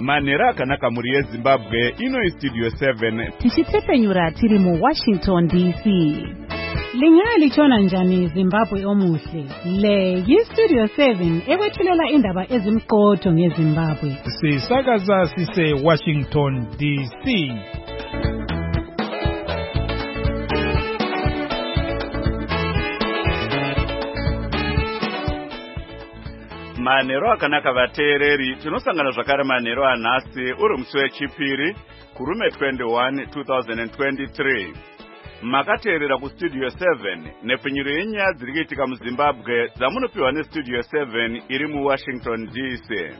Manera akanaka muri yeZimbabwe ino Studio 7 tichitepenyura tiri mu Washington DC. Lingali chona njani Zimbabwe omuhle. Le yi-Studio 7 ekwethulela indaba ezimqotho ngeZimbabwe. Sisakaza sise Washington DC. Manero akanaka vateereri, tinosangana zvakare manero anhasi uri musi wechipiri kurume 21 2023. Makateerera kuStudio 7 nepfinyuro yenyaya dziri kuitika muZimbabwe dzamunopiwa neStudio 7 iri muWashington DC.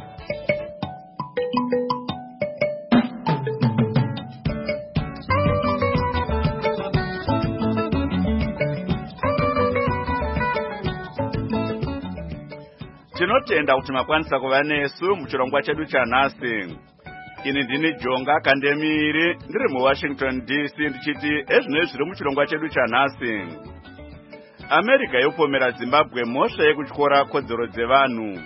Tinotenda kuti makwanisa kuva nesu muchirongwa chedu chanhasi. Ini ndini Jonga Kandemiri ndiri muWashington DC ndichiti ezvinoi zviri muchirongwa chedu chanhasi. America yopomera Zimbabwe mhosva yekutyora kodzero dzevanhu.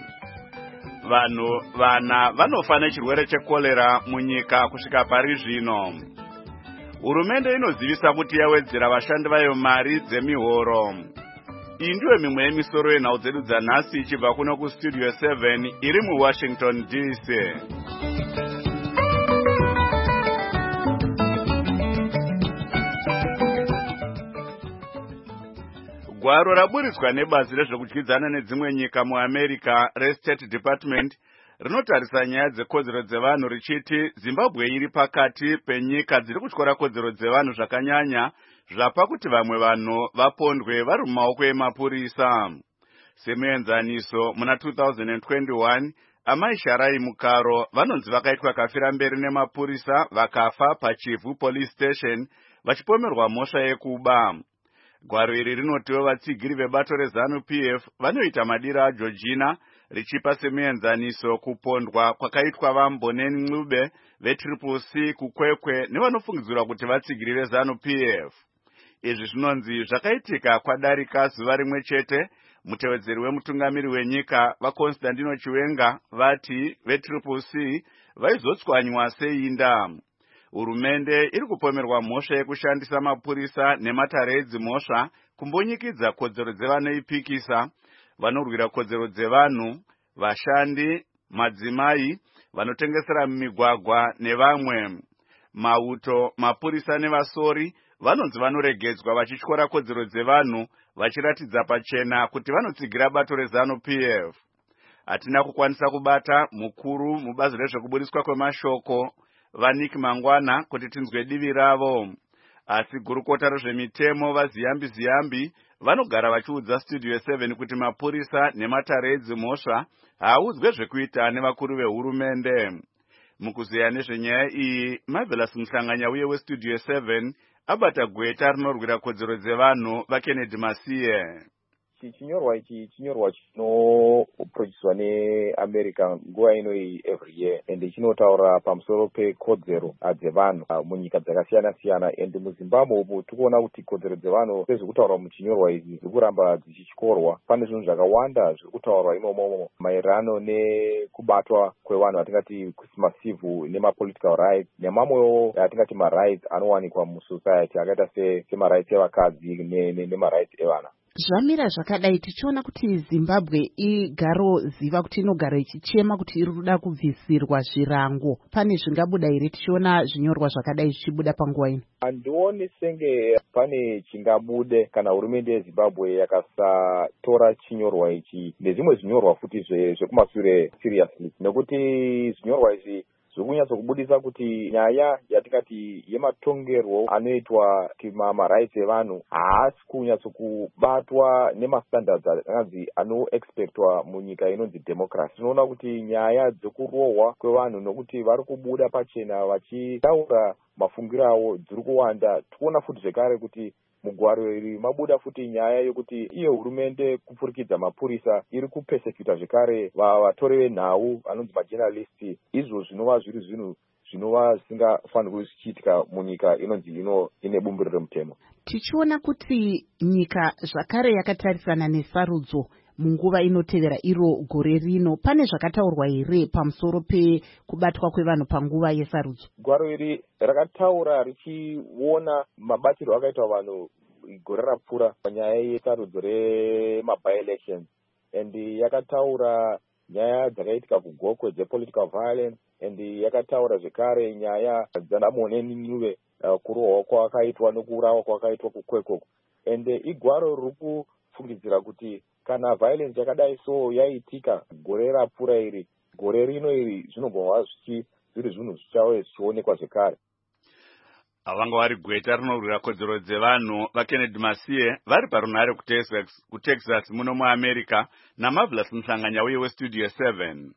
Vana vanofa nechirwere chekorera munyika kusvika pari zvino. Hurumende inozivisa kuti yawedzera vashandi vayo mari dzemihoro. Iyi ndiyo mimwe yemisoro yenhau dzedu dzanhasi ichibva kuno kuStudio 7 iri muWashington DC. Gwaro raburitswa nebazi rezvekudyidzana nedzimwe nyika muAmerica reState Department rinotarisa nyaya dzekodzero dzevanhu richiti Zimbabwe iri pakati penyika dziri kutyora kodzero dzevanhu zvakanyanya zvapa kuti vamwe vanhu vapondwe vari mumaoko emapurisa. Semuenzaniso muna 2021 amai Sharai Mukaro vanonzi vakaitwa kafira mberi nemapurisa vakafa paChivu Police Station vachipomerwa mhosva yekuba. Gwaro iri rinotiwo vatsigiri vebato reZANU-PF vanoita madiro aJoργina richipa semuenzaniso kupondwa kwakaitwa vaMboneni Ncube veCCC kuKwekwe nevanofungidzirwa kuti vatsigiri veZANU-PF. Izvi zvinonzi zvakaitika kwadarika zuva rimwe chete. Mutevedzeri wemutungamiri wenyika vaConstantino Chiwenga vati veCCC vaizotswanywa seinda. Hurumende iri kupomerwa mhosva yekushandisa mapurisa nematare edzimhosva kumbonyikidza kodzero dzevanoipikisa, vanorwira kodzero dzevanhu, vashandi, madzimai, vanotengesera mumigwagwa nevamwe. Mauto, mapurisa nevasori vanonzi vanoregedzwa vachityora kodzero dzevanhu vachiratidza pachena kuti vanotsigira bato reZANU-PF. Hatina kukwanisa kubata mukuru mubazi rezvekuburiswa kwemashoko vaNick Mangwana kuti tinzwe divi ravo. Asi gurukota rezvemitemo vaZiyambi vanogara vachiudza Studio 7 kuti mapurisa nematare edzimhosva haudzwe zvekuita nevakuru vehurumende. Mukuzeya nezvenyaya iyi, Marvelous Muhlanganya uye weStudio 7 abata gweta rinorwira kodzero dzevanhu vaKennedy Masiye. Chinyorwa ichi chinyorwa chinoproducedwa neAmerica nguva inoi every year and chinotaura pamusoro pekodzero dzevanhu munyika dzakasiyana siyana and muZimbabwe umu tikuona kuti kodzero dzevanhu sezvikutaurwa muchinyorwa ichi dziri kuramba dzichityorwa. Pane zvinhu zvakawanda zviri kutaurwa imomo maererano nekubatwa kwevanhu atingati kusimasivu nemapolitical rights nemamwewo atingati marights anowanikwa musociety akaita semarights evakadzi nemarights evana. Zvamira zvakadai tichiona kuti Zimbabwe igaro ziva kuti inogara ichichema kuti iri kuda kubvisirwa zvirango. Pane zvingabuda here tichiona zvinyorwa zvakadai zvichibuda panguva ino? Handioni senge pane chingabude kana hurumende yeZimbabwe yakasatora chinyorwa ichi nezvimwe zvinyorwa futi zvekumashure seriously, nekuti zvinyorwa izvi zvokunyatsokubudisa kuti nyaya yatingati yematongerwo anoitwa marights evanhu haasi kunyatsokubatwa nemastandards anonzi anoexpectwa munyika inonzi democracy. Tinoona kuti nyaya dzekurohwa kwevanhu nokuti vari kubuda pachena vachitaura mafungiro avo dziri kuwanda. Tikuona futi zvekare kuti mugwaro iri mabuda futi nyaya yokuti iyo hurumende kupfurikidza mapurisa iri kupesecuta zvekare vatori venhau vanonzi majournalists. Izvo zvinova zviri zvinhu zvinova zvisingafanirwi zvichiitika munyika inonzi ine bumbiro remutemo. Tichiona kuti nyika zvakare yakatarisana nesarudzo munguva inotevera iro gore rino. Pane zvakataurwa here pamusoro pekubatwa kwevanhu panguva yesarudzo? Gwaro iri rakataura richiona mabatirwo akaitwa vanhu gore rapfuura panyaya yesarudzo rema-by-elections, and yakataura nyaya dzakaitika kugokwe dzepolitical violence, and yakataura zvekare nyaya dzanamoneni Nuve kurohwa kwakaitwa nokurawa kwakaitwa kukwekoko. And igwaro riri kufungidzira kuti kana violence yakadai so yaitika gore rapfuura iri, gore rino iri zvinogona zviri zvinhu zvichauya zvichionekwa zvekare. Vanga vari gweta rinorwira kodzero dzevanhu vaKennedy Masiye vari parunhare kuTexas muno muAmerica naMarvelous Mhlanganya uye weStudio 7.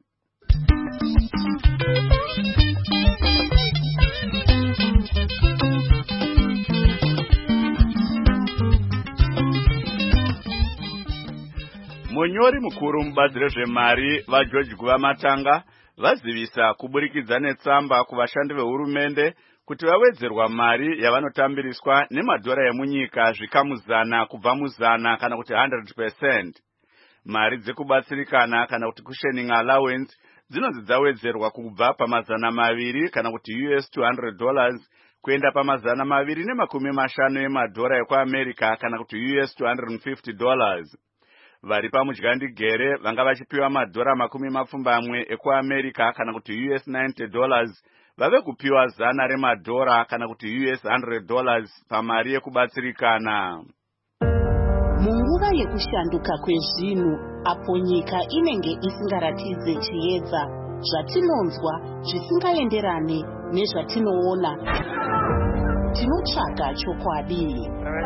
Munyori mukuru mubazi rezvemari vaGeorge Guvamatanga vazivisa kuburikidza netsamba kuvashandi vehurumende kuti vawedzerwa mari yavanotambiriswa nemadhora emunyika zvikamuzana kubva muzana kana kuti 100%. Mari dzekubatsirikana kana kuti cushioning allowance dzinonzi dzawedzerwa kubva pamazana 200 kana kuti $200 kuenda pamazana 250 emadhora ekuAmerica kana kuti $250. Vari pamudyandigere vanga vachipiwa madhora 40 ekuAmerica kana kuti $90 vave kupiwa $100 remadhora kana kuti $100 pamari yekubatsirikana. Munguva yekushanduka kwezvinhu apo nyika inenge isingaratidze chiedza, zvatinonzwa zvisingaenderane nezvatinoona, tinotsvaga chokwadi.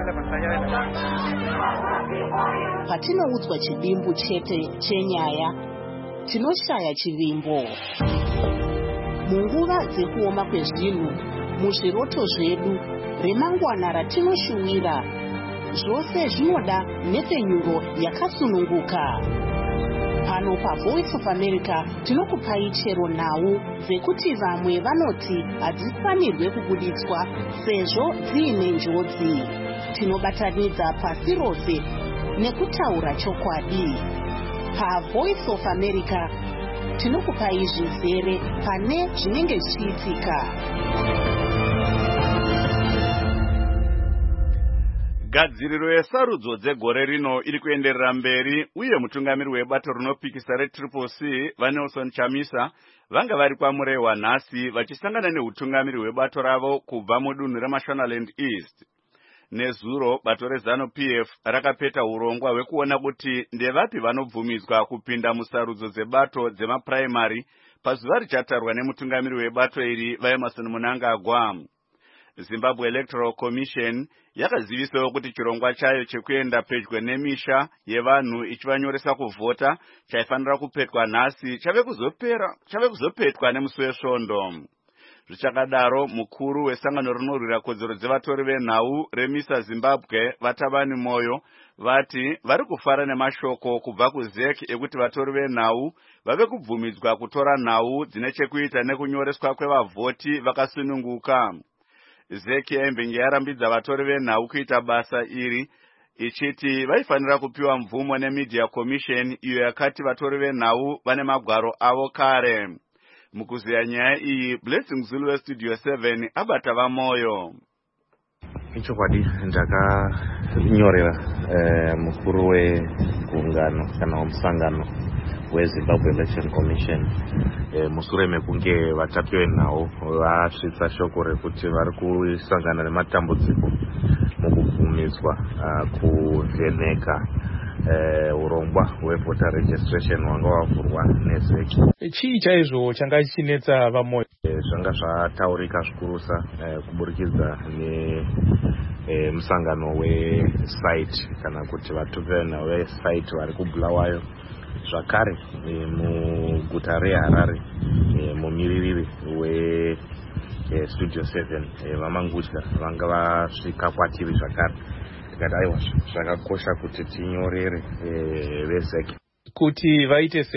Patinoudzwa chivimbo chete chenyaya, tinoshaya chivimbo. Munguva dzekuoma kwezvinhu, muzviroto zvedu, remangwana ratinoshuwira, zvose zvinoda nhefenyuro yakasununguka. Pano paVoice of America tinokupai chero nhau dzekuti vamwe vanoti hadzifanirwe kubuditswa sezvo dziine njodzi. Tinobatanidza pasi rose nekutaura chokwadi. PaVoice of America tinokupai zvizere pane zvinenge zvichiitika. Gadziriro yesarudzo dzegore rino iri kuenderera mberi uye mutungamiri webato rinopikisa reCCC vaNelson Chamisa vanga vari kwamurehwa nhasi vachisangana neutungamiri hwebato ravo kubva mudunhu reMashonaland East. Nezuro bato reZANU-PF rakapeta urongwa hwekuona kuti ndevapi vanobvumidzwa kupinda musarudzo dzebato dzemapuraimari pazuva richatarwa nemutungamiri webato iri vaEmerson Mnangagwa. Zimbabwe Electoral Commission yakazivisawo kuti chirongwa chayo chekuenda pedyo nemisha yevanhu ichivanyoresa kuvhota chaifanira kupetwa nhasi chave kuzopetwa nemusi wesvondo. Zvichakadaro, mukuru wesangano rinorwira kodzero dzevatori venhau remisa Zimbabwe Vatabani Moyo vati vari kufara nemashoko kubva kuZEC ekuti vatori venhau vave kubvumidzwa kutora nhau dzine chekuita nekunyoreswa kwevavhoti vakasununguka. ZEC yaimbenge yarambidza vatori venhau kuita basa iri ichiti vaifanira kupiwa mvumo neMedia Commission iyo yakati vatori venhau vane magwaro avo kare. Mukuziya nyaya iyi, Blessing Zulu weStudio 7 abata vamoyo. Ichokwadi ndakanyorera mukuru wegungano kana musangano weZimbabwe Election Commission mushure mekunge vatapi venhau vasvitsa shoko rekuti vari kusangana nematambudziko mukubvumidzwa kuvheneka urongwa hwevoter registration wanga wavhurwa neZEC. Chii chaizvo changa chinetsa vamoyo? Zvanga zvataurika zvikurusa kuburikidza nemusangano wesite kana kuti vatupi venhau vesite vari kuBulawayo, zvakare muguta reHarare mumiririri weStudio 7 vamangudya vanga vasvika kwatiri zvakare. Tikati aiwa zvakakosha kuti tinyorere veZEC. Kuti vaite sei?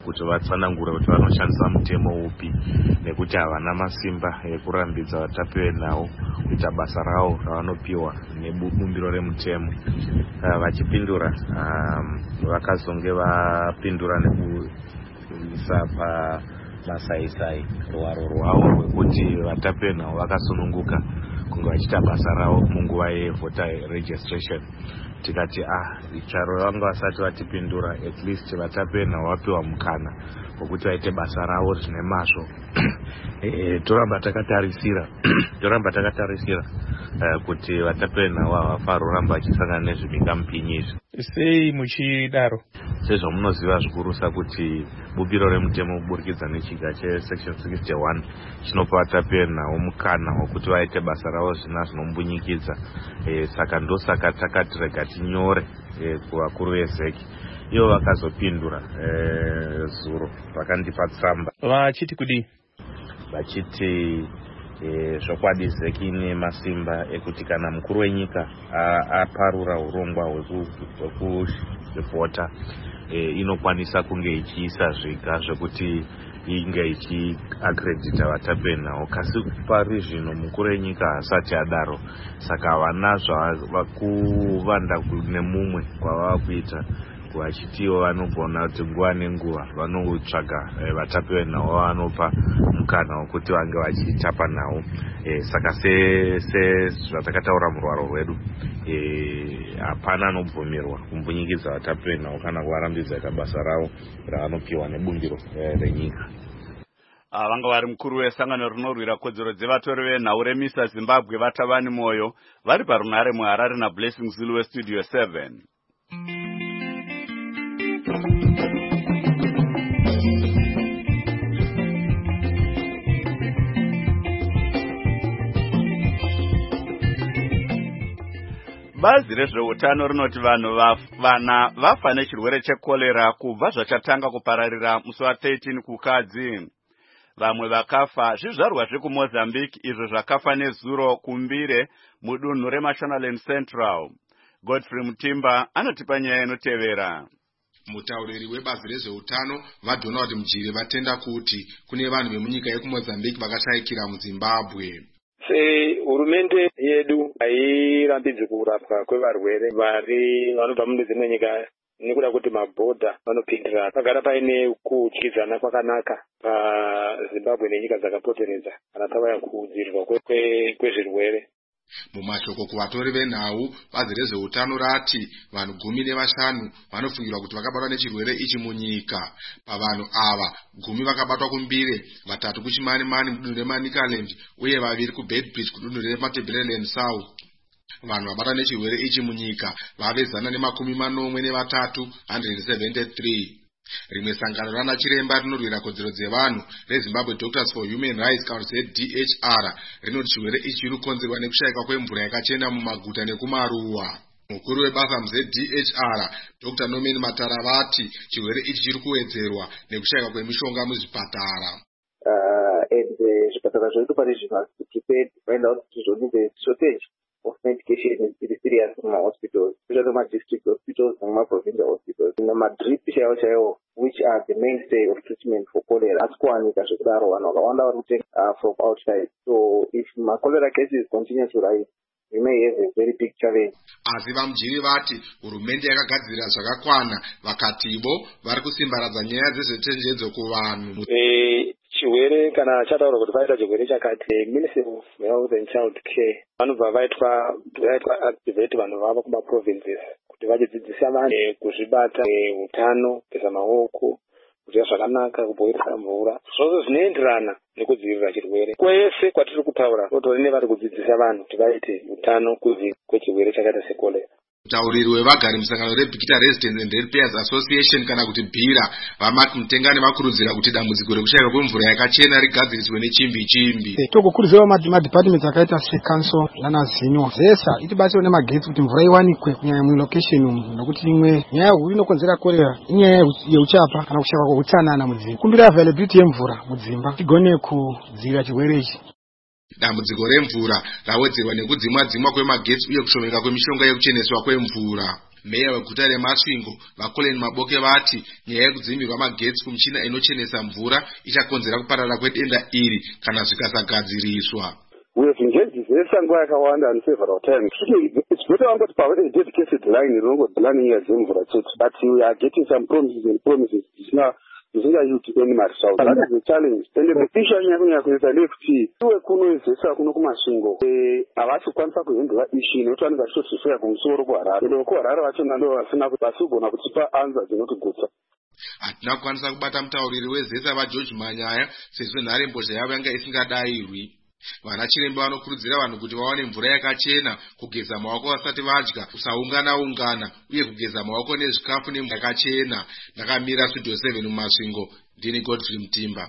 kuti vatsanangure kuti vanoshandisa mutemo upi nekuti havana masimba ekurambidza vatapi venhau kuita basa ravo ravanopiwa nebumbiro remutemo. Vachipindura vakazonge vapindura nekuisa pamasaisai ruwaro rwavo rwekuti vatapi venhau vakasununguka kunge vachiita basa ravo munguva yevoter registration. Tikati charo vanga vasati vatipindura, at least vatapi venhau vapiwa mukana wekuti vaite basa ravo zvine mazvo. Toramba takatarisira kuti vatapi venhau havafari kuramba vachisangana nezvimhingamupinyi izvi. Sei muchidaro? Sezvo munoziva zvikurusa kuti bupiro remutemo kuburikidza nechiga chesection 61 chinopa vatapi venhau mukana wekuti vaite basa ravo zvina zvinombunyikidza. Saka ndosaka takati rega tinyore kuvakuru vezeki. Ivo vakazopindura zuro vakandipa tsamba vachiti kudii? Vachiti zvokwadi zeki ine masimba ekuti kana mukuru wenyika aparura urongwa hwekuripota inokwanisa kunge ichiisa zviga zvekuti inge ichiagredita vatapi venhau. Kasi pari zvino mukuru wenyika haasati adaro, saka havana zvavakuvanda nemumwe kwavava kuita. Vachitiwo vanogona kuti nguva nenguva vanotsvaga vatapi venhau vanopa mukana wekuti vange vachitapa nhau. Saka zvatakataura muruwaro rwedu, hapana anobvumirwa kumbunyikidza vatapi venhau kana kuvarambidza ita basa ravo ravanopiwa nebumbiro renyika. Vanga vari mukuru wesangano rinorwira kodzero dzevatori venhau remisa Zimbabwe Vatavani Moyo vari parunhare muHarare naBlessing Zulu weStudio 7. Bazi rezveutano rinoti vana vafa nechirwere chekorera kubva zvachatanga kupararira musi wa13 kukadzi. Vamwe vakafa zvizvarwa zvekuMozambique izvo zvakafa nezuro kumbire mudunhu reMashonaland Central. Godfrey Mutimba anotipa nyaya inotevera. Mutauriri webazi rezveutano vaDonald Mjiri vatenda kuti kune vanhu vemunyika yekuMozambique vakashayikira muZimbabwe. Hurumende yedu hairambidzi kurapwa kwevarwere vanobva mune dzimwe nyika nekuda kuti mabhodha vanopindira. Pagara paine kudyidzana kwakanaka paZimbabwe nenyika dzakapoteredza kana pavaya kudzivirirwa kwezvirwere. Mumashoko kuvatori venhau, bazi rezveutano rati vanhu 15 vanofungirwa kuti vakabatwa nechirwere ichi munyika. Pavanhu ava 10 vakabatwa kumbire, 3 kuChimanimani mudunhu reManicaland uye 2 kuBedbridge kudunhu reMatabeleland South. Vanhu vabatwa nechirwere ichi munyika vave 143, 173. Rimwe sangano rana chiremba rinorwira kodzero dzevanhu reZimbabwe Doctors for Human Rights Council DHR rinoti chirwere ichi chiri kukonzerwa nekushayikwa kwemvura yakachena mumaguta nekumaruwa. Mukuru webasa muZDHR Dr. Norman Matara vati chirwere ichi chiri kuwedzerwa nekushayikwa kwemishonga muzvipatara. Zvipatara zvedu pari zvino find out kuti shortage of medication is very serious in hospitals, especially my district hospitals and my provincial hospitals. In my drip which are the mainstay of treatment for cholera. From outside. So if my cholera cases continue to rise, we may have a very big challenge. Asi vaMjiri vati hurumende yakagadzirira zvakakwana, vakativo vari kusimbaradza nyaya dzezvechenjedzo kuvanhu. Chirwere kana chataura kuti paita chirwere chakati, Ministry of Health and Child Care vanobva vaitwa activate vanhu vava kumaprovinces kuti vachidzidzisa vanhu kuzvibata utano, kugeza maoko, kudya zvakanaka, kuboilisa mvura, zvose zvinoenderana nekudzivirira chirwere. Kwese kwatiri kutaura totori nevari kudzidzisa vanhu kuti vaite utano kwechirwere chakaita sekorera. Mutauriri wevagari musangano reBikita Residents and Ratepayers Association kana kuti BIRA vaMark Mutengane vakurudzira kuti dambudziko rekushayikwa kwemvura yakachena rigadziriswe nechimbi. Tokukurudzira madhipatimenti akaita seCouncil nanaZinyo zesa itibatsire nemagetsi kuti mvura iwanikwe kunyanya mulocation umu, nokuti imwe nyaya huru inokonzera korera inyaya yeuchapa kana kushayikwa kweutsanana mudzimba. Kumbira availability yemvura mudzimba tigone kudzivirira chirwere ichi. Dambudziko remvura rawedzerwa nekudzimwa kwemagetsi uye kushomeka kwemishonga yekucheneswa kwemvura. Meya weguta reMasvingo vaColin Maboke vati nyaya yekudzimirwa magetsi kumichina inochenesa mvura ichakonzera kuparara kwedenda iri kana zvikasagadziriswa. We have engaged this nguva yakawanda on several times. It's better angoti pave a dedicated line rinongodzana nyaya dzemvura chete, but we are getting some promises zvisingaiti any maresult. That is the challenge. And the issue yanyakunyanya kuita ndeyekuti iwe kunoizesa kuno kuMasvingo havasi kukwanisa kuhandla issue nekuti vanenge vachitozvifuya kumusoro kuHarare. Ende kuHarare vachona ndo vasina vasigona kutipa answer dzinotigutsa. Hatina kukwanisa kubata mutauriri wezesa vaGeorge Manyaya sezvo nharembozha yavo yanga isingadayirwi. Vanachiremba vanokurudzira vanhu kuti vawane mvura yakachena, kugeza maoko vasati vadya, kusaungana uye kugeza maoko nezvikafu nemvura yakachena. Ndakamira Studio 7 muMasvingo, ndini Godfrey Mutimba.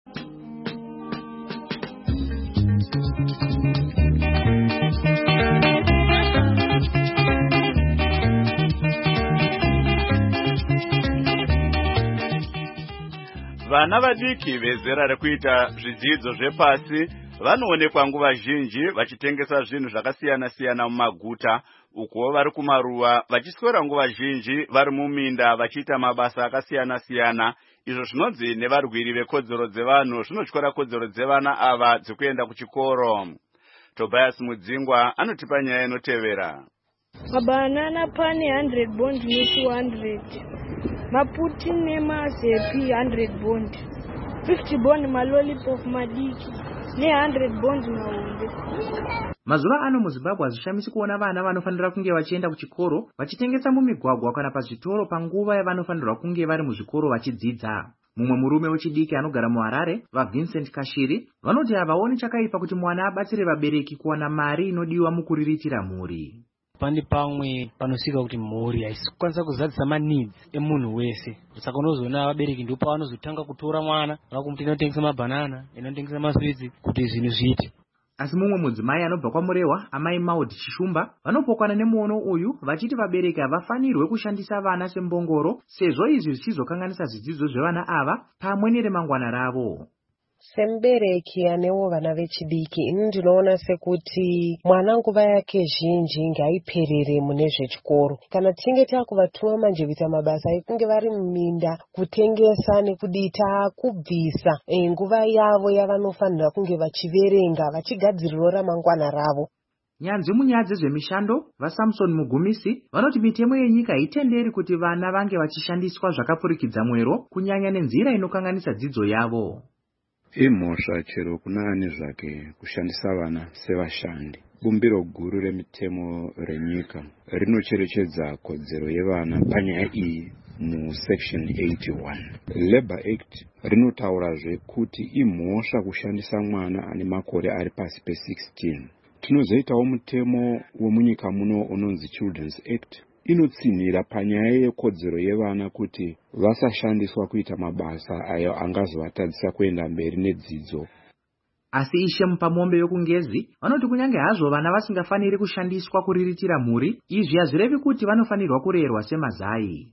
Vana vadiki vezera rekuita zvidzidzo zvepasi vanoonekwa nguva zhinji vachitengesa zvinhu zvakasiyana-siyana mumaguta, uko vari kumaruwa vachiswera nguva zhinji vari muminda vachiita mabasa akasiyana-siyana. Izvo zvinonzi nevarwiri vekodzero dzevanhu zvinotyora kodzero dzevana ava dzekuenda kuchikoro. Tobias Mudzingwa anotipa nyaya inotevera. Mabanana pane 100 bond ne 200, maputi nemazepi 100 bond, 50 bond malolipop madiki ne 100 bond mahombe. Mazuva ano muZimbabwe hazvishamisi kuona vana vanofanira kunge vachienda kuchikoro vachitengesa mumigwagwa kana pazvitoro panguva yavanofanirwa kunge vari muzvikoro vachidzidza. Mumwe murume wechidiki anogara muHarare, vaVincent Kashiri, vanoti havaoni chakaipa kuti mwana abatsire vabereki kuwana mari inodiwa mukuriritira mhuri. Pane pamwe panosika kuti mhuri haisi kukwanisa kuzadzisa maneeds emunhu wese. Saka unozoona vabereki ndipo pavanozotanga kutora mwana vakumuti inotengesa mabanana, inotengesa maswitsi kuti zvinhu zviite. Asi mumwe mudzimai anobva kwaMurewa, amai Maud Chishumba, vanopokana nemuono uyu vachiti vabereki havafanirwe kushandisa vana sembongoro sezvo izvi zvichizokanganisa zvidzidzo zvevana ava pamwe neremangwana ravo. Sembereki anewo vana vechidiki, ini ndinoona sekuti mwana nguva yake zhinji ngaiperere mune zvechikoro. Kana tinge takuvatuma manje kuita mabasa ekunge vari muminda kutengesa nekudita kubvisa nguva yavo yavanofanira kunge vachiverenga vachigadzirira ramangwana ravo. Nyanzvi munyaya dzezvemishando vaSamson Mugumisi vanoti mitemo yenyika haitenderi kuti vana vange vachishandiswa zvakapfurikidza mwero kunyanya nenzira inokanganisa dzidzo yavo. Imhosva chero kuna ani zvake kushandisa vana sevashandi. Bumbiro guru remitemo renyika rinocherechedza kodzero yevana panyaya iyi musection 81. Labour Act rinotaurazve kuti imhosva kushandisa mwana ane makore ari pasi pe16. Tinozoitawo mutemo wemunyika muno unonzi Children's Act. Inotsinhira panyaya yekodzero yevana kuti vasashandiswa kuita mabasa ayo angazovatadzisa kuenda mberi nedzidzo. Asi Ishe Mupamombe yokungezi vanoti kunyange hazvo vana vasingafaniri kushandiswa kuriritira mhuri, izvi hazvirevi kuti vanofanirwa kurerwa semazai.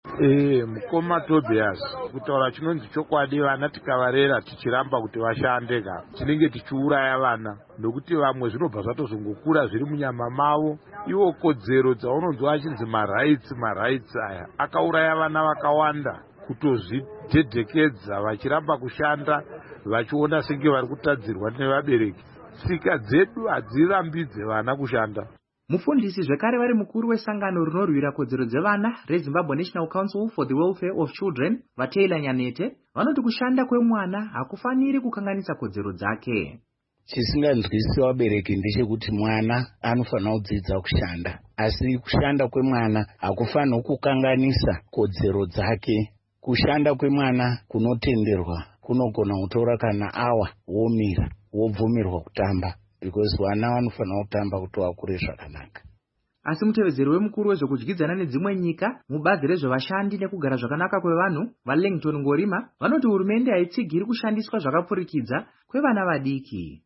Mukoma Tobias, kutaura chinonzi chokwadi vana tikavarera tichiramba kuti vashande tinenge tichiuraya vana, nokuti vamwe zvinobva zvatozongokura zviri munyama mavo. Iwo kodzero dzaunonzwa achinzi marights aya akauraya vana vakawanda kutozvidhedhekedza vachiramba kushanda vachiona senge vari kutadzirwa nevabereki. Tsika dzedu hadzirambidze vana kushanda. Mufundisi zvekare vari mukuru wesangano rinorwira kodzero dzevana reZimbabwe National Council for the Welfare of Children, vaTaylor Nyanete, vanoti kushanda kwemwana hakufaniri kukanganisa kodzero dzake. Chisinganzwisi vabereki ndechekuti mwana anofanira kudzidza kushanda, asi kushanda kwemwana hakufaniri kukanganisa kodzero dzake. Kushanda kwemwana kunotenderwa kunogona kutora kana awa womira wobvumirwa kutamba, because vana vanofanira kutamba kuti vakure zvakanaka. Asi mutevedzeri wemukuru wezvokudyidzana nedzimwe nyika mubazi rezvevashandi nekugara zvakanaka kwevanhu vaLangton Ngorima vanoti hurumende haitsigiri kushandiswa zvakapfurikidza kwevana vadiki.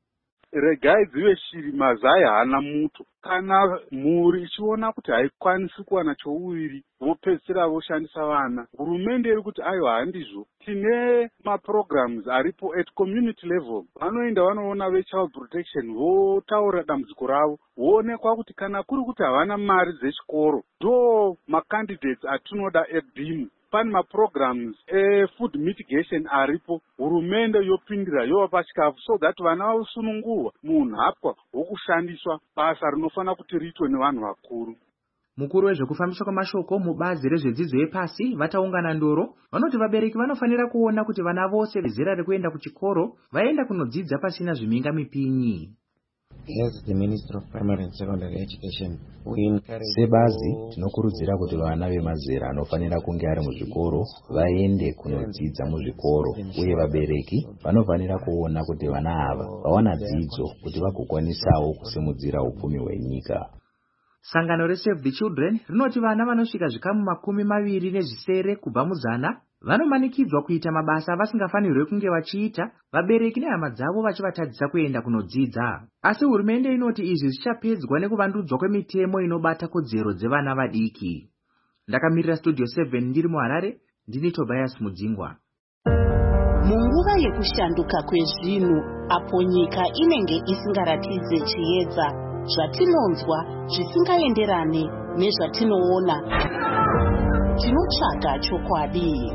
regai dzive shiri mazai haana muto. Kana mhuri ichiona kuti haikwanisi kuwana chouviri, vopedzisira voshandisa vana. Hurumende iri kuti aiwa handizvo, tine maprograms aripo at community level. Vanoenda vanoona vechild protection, votaura dambudziko ravo, voonekwa kuti kana kuri kuti havana mari dzechikoro, ndo macandidates atinoda eBIM. Pane maprograms food mitigation aripo, hurumende yopindira yovapa chikafu so that vana vavosununguhwa munhapwa hwokushandiswa basa rinofanira kuti riitwe nevanhu vakuru. Mukuru wezvekufambiswa kwamashoko mubazi rezvedzidzo yepasi vataungana ndoro vanoti vabereki vanofanira kuona kuti vana vose vezera rekuenda kuchikoro vaenda kunodzidza pasina zvimhinga mipinyi. As the Minister of Primary and Secondary Education, sebazi tinokurudzira kuti vana vemazera anofanira kunge ari muzvikoro vaende kunodzidza muzvikoro, uye vabereki vanofanira kuona kuti vana ava vawana dzidzo kuti vagokwanisawo kusimudzira upfumi hwenyika. Sangano reSave the Children rinoti vana vanosvika zvikamu 20 kubva muzana vanomanikidzwa kuita mabasa avasingafanirwe kunge vachiita, vabereki nehama dzavo vachivatadzisa kuenda kunodzidza. Asi hurumende inoti izvi zvichapedzwa nekuvandudzwa kwemitemo inobata kodzero dzevana vadiki. Ndakamirira Studio 7 ndiri muHarare, ndini Tobias Mudzingwa. Munguva yekushanduka kwezvinhu, apo nyika inenge isingaratidze chiedza, zvatinonzwa zvisingaenderane nezvatinoona, tinotsvaga chokwadi.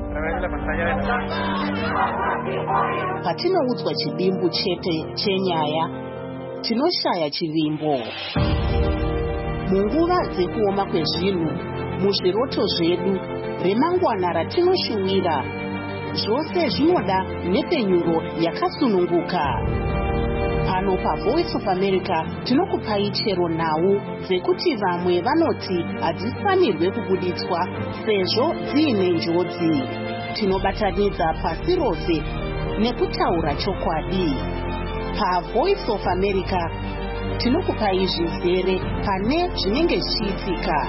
Patinoudzwa chidimbu chete chenyaya, tinoshaya chivimbo. Munguva dzekuoma kwezvinhu, muzviroto zvedu, remangwana ratinoshuwira, zvose zvinoda nepenyuro yakasununguka. Pano paVoice of America tinokupai chero nhau dzekuti vamwe vanoti hadzifanirwe kubuditswa sezvo dziine njodzi. Tinobatanidza pasi rose nekutaura chokwadi. PaVoice of America tinokupai zvizere pane zvinenge zvichiitika.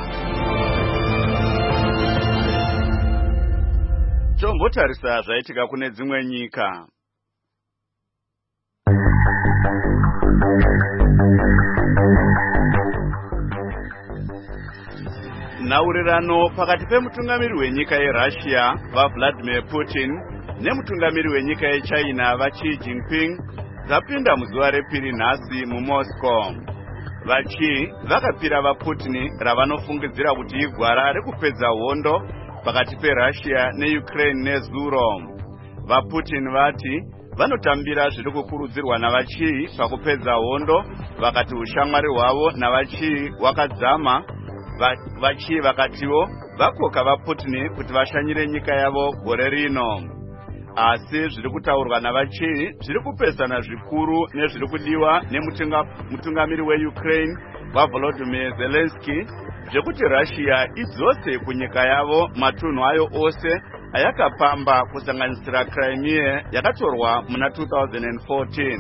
Tombotarisa zvaitika kune dzimwe nyika. Nhaurirano pakati pemutungamiri wenyika yeRussia vaVladimir Putin nemutungamiri wenyika yeChina vaXi Jinping dzapinda muzuva repiri nhasi muMoscow. VaXi vakapira vaPutin ravanofungidzira kuti igwara rekupedza hondo pakati peRussia neUkraine nezuro. VaPutin vati vanotambira zviri kukurudzirwa navaXi pakupedza hondo, vakati ushamwari hwavo navaXi hwakadzama. VaXi vakatiwo vakoka vaPutin kuti vashanyire nyika yavo gore rino. Asi zviri kutaurwa navaXi zviri kupesana zvikuru nezviri kudiwa nemutungamiri weUkraine vaVolodymyr Zelensky zvekuti Russia idzose kunyika yavo matunhu ayo ose ayakapamba kusanganisira Crimea yakatorwa muna 2014.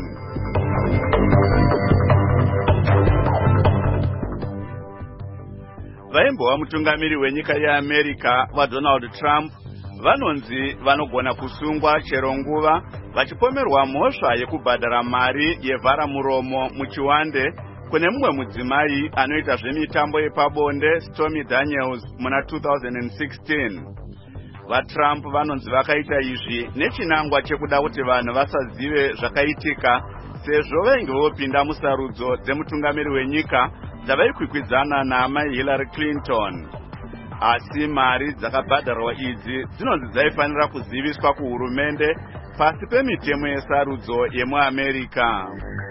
Vaimbova mutungamiri wenyika yeAmerica vaDonald Trump vanonzi vanogona kusungwa chero nguva vachipomerwa mhosva yekubhadhara mari yevharamuromo muchiwande kune mumwe mudzimai anoita zvemitambo yepabonde Stormy Daniels muna 2016. VaTrump vanonzi vakaita izvi nechinangwa chekuda kuti vanhu vasazive zvakaitika sezvo vainge vopinda musarudzo dzemutungamiri wenyika dzavaikwikwidzana naamai Hillary Clinton. Asi mari dzakabhadharwa idzi dzinonzi dzaifanira kuziviswa kuhurumende pasi pemitemo yesarudzo yemuAmerica.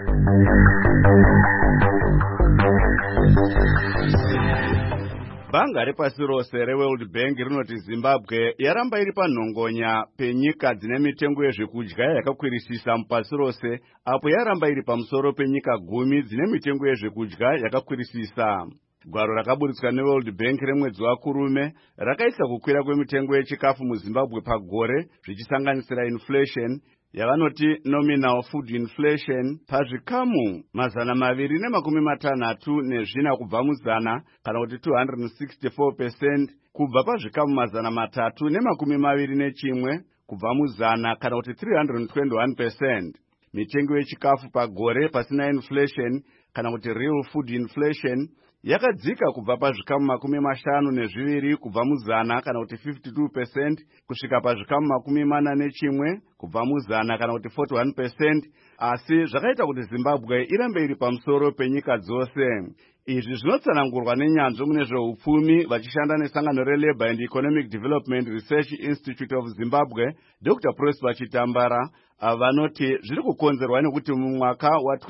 Bhanga repasi rose reWorld Bank rinoti Zimbabwe yaramba iri panhongonya penyika dzine mitengo yezvekudya yakakwirisisa mupasi rose, apo yaramba iri pamusoro penyika 10 dzine mitengo yezvekudya yakakwirisisa. Gwaro rakaburitswa neWorld Bank remwedzi waKurume rakaisa kukwira kwemitengo yechikafu muZimbabwe pagore zvichisanganisira inflation yavanoti nominal food inflation pazvikamu 264 kubva muzana, kana kuti 264% kubva pazvikamu 321 kubva muzana, kana kuti 321%. mitengo yechikafu pagore pasina inflation kana kuti real food inflation yakadzika kubva pazvikamu 52 kubva muzana kana kuti 52% kusvika pazvikamu 41 kubva muzana kana kuti 41%, asi zvakaita kuti Zimbabwe irambe iri pamusoro penyika dzose. Izvi zvinotsanangurwa nenyanzvi mune zveupfumi vachishanda nesangano reLabour and Economic Development Research Institute of Zimbabwe, Dr. Prosper Chitambara, vanoti zviri kukonzerwa nekuti mumwaka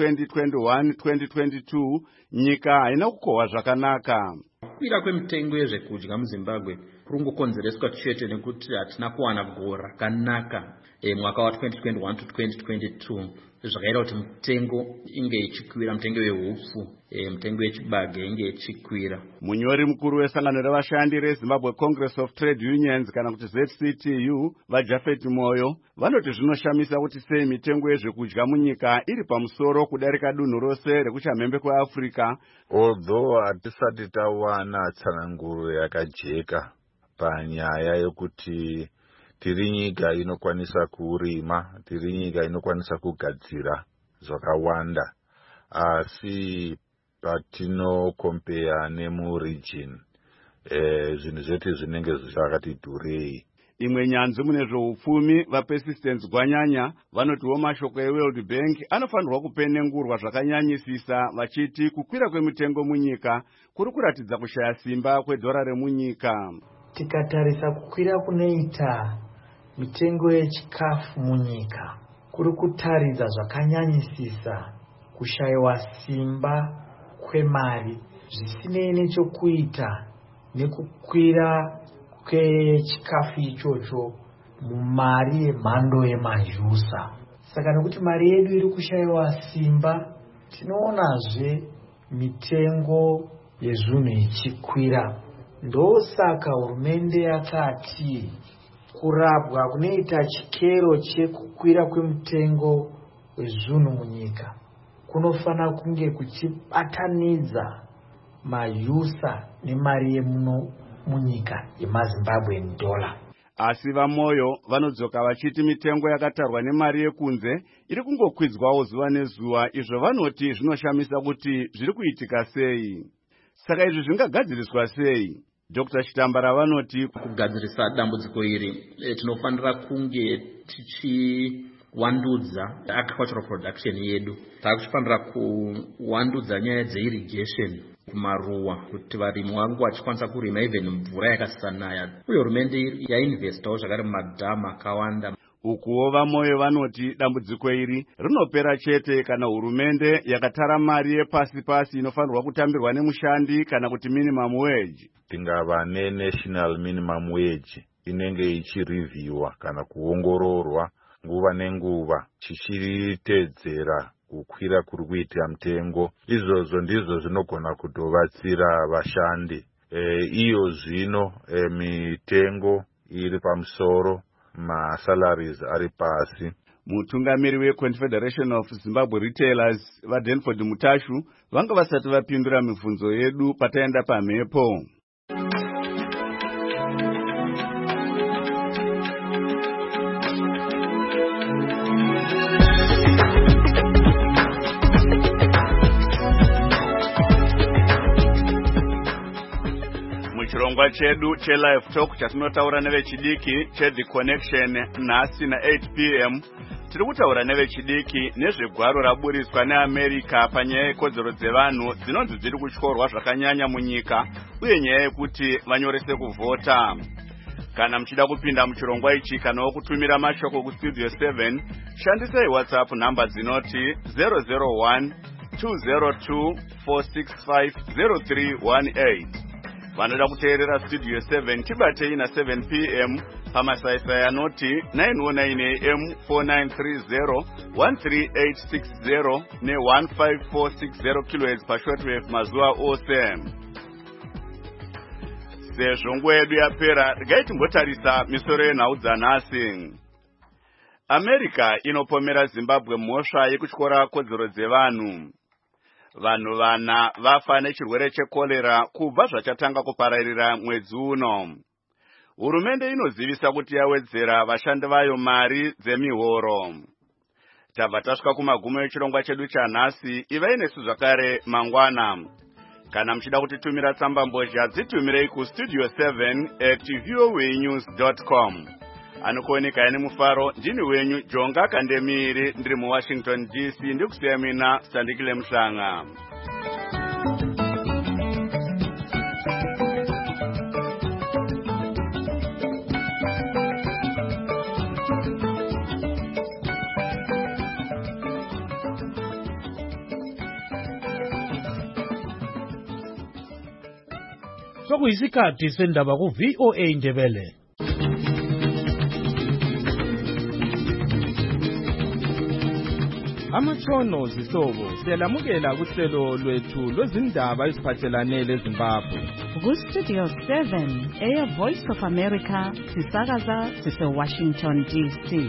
wa2021-2022 nyika haina kukohwa zvakanaka. Kukwira kwemitengo yezvekudya muZimbabwe kurungokonzereswa chete nekuti hatina kuwana gore rakanaka mwaka wa2021-2022 zvakaita kuti mitengo inge ichikwira, mitengo yehupfu, mitengo yechibage inge ichikwira. Munyori mukuru wesangano revashandi reZimbabwe Congress of Trade Unions kana kuti ZCTU vaJafet Moyo vanoti zvinoshamisa kuti sei mitengo yezvekudya munyika iri pamusoro kudarika dunhu rose rekuchamhembe kweAfrica. Although hatisati tawana tsananguro yakajeka panyaya yokuti tiri nyika inokwanisa kurima, tiri nyika inokwanisa kugadzira zvakawanda, asi patinokompea nemuregion zvinhu zvete zvinenge zvakati dhurei. Imwe nyanzvi mune zveupfumi vaPersistence Gwanyanya vanotiwo mashoko eWorld Bank anofanirwa kupenengurwa zvakanyanyisisa vachiti kukwira kwemitengo munyika kuri kuratidza kushaya simba kwedhora remunyika. Tikatarisa kukwira kunoita mitengo yechikafu munyika kuri kutaridza zvakanyanyisisa kushayiwa simba kwemari zvisinei nechokuita nekukwira kwechikafu ichocho mumari yemhando yemajusa. Saka nekuti mari yedu iri kushayiwa simba, tinoonazve mitengo yezvinhu ichikwira. Ndosaka hurumende yakati kurapwa kunoita chikero chekukwira kwemitengo wezvinhu munyika kunofana kunge kuchibatanidza majusa nemari yemuno munyika yemaZimbabwean dollar. Asi vaMoyo vanodzoka vachiti mitengo yakatarwa nemari yekunze iri kungokwidzwawo zuva nezuva, izvo vanoti zvinoshamisa kuti zviri kuitika sei. Saka izvi zvingagadziriswa sei? Dr. Chitambara vanoti kugadzirisa dambudziko iri tinofanira kunge tichiwandudza agricultural production yedu. Takufanira kuwandudza nyaya dzeirrigation kumaruwa kuti varimi vangu vachikwanisa kurima even mvura yakasanaya. Uye hurumende yainvestawo zvakare mumadhamu akawanda. Ukuwo vaMoyo vanoti dambudziko iri rinopera chete kana hurumende yakatara mari yepasi-pasi inofanirwa kutambirwa nemushandi kana kuti minimum wage. Tingava nenational minimum wage inenge ichirivhiwa kana kuongororwa nguva nenguva chichitedzera kukwira kuri kuitira mitengo. Izvozvo ndizvo zvinogona kutovatsira vashandi. Iyo zvino mitengo iri pamusoro, masalaries ari pasi. Mutungamiri weConfederation of Zimbabwe Retailers vaDenford Mutashu vanga vasati vapindura mibvunzo yedu pataenda pamhepo. Muchirongwa chedu cheLive Talk chatinotaura nevechidiki cheThe Connection nhasi na8 p.m. tiri kutaura nevechidiki nezvegwaro raburiswa neAmerica panyaya yekodzero dzevanhu dzinonzi dziri kutyorwa zvakanyanya munyika uye nyaya yekuti vanyorese kuvhota. Kana muchida kupinda muchirongwa ichi kana kutumira mashoko kustudio 7 shandisai WhatsApp namba dzinoti 001 202 465 0318. Vanoda kuteerera studio 7 tibatei na 7 p.m. pamasaisai anoti 909 am 4930 13860 ne 15460 kHz pashortwave mazuva ose. Sezvo nguva yedu yapera, regai timbotarisa misoro yenhau dzanhasi. America inopomera Zimbabwe mhosva yekutyora kodzero dzevanhu. Vanhu vana vafa nechirwere chekorera kubva zvachatanga kupararira mwedzi uno. Hurumende inozivisa kuti yawedzera vashandi vayo mari dzemihoro. tabva tasvika kumagumo echirongwa chedu chanhasi. Ivai nesu zvakare mangwana. Kana muchida kutitumira tsamba mbozha dzitumirei kustudio 7@voanews.com. Anokuoneka ine mufaro ndini wenyu Jonga Kandemiri ndiri muWashington DC ndikusiya mina Sandikile Mhlanga. Sokuyisikhathi sendaba ku VOA Ndebele. Amatshono zihlobo siyalamukela kuhlelo lwethu lwezindaba eziphathelane leZimbabwe. Ku-Studio 7 Air Voice of America sisakaza sise-Washington DC.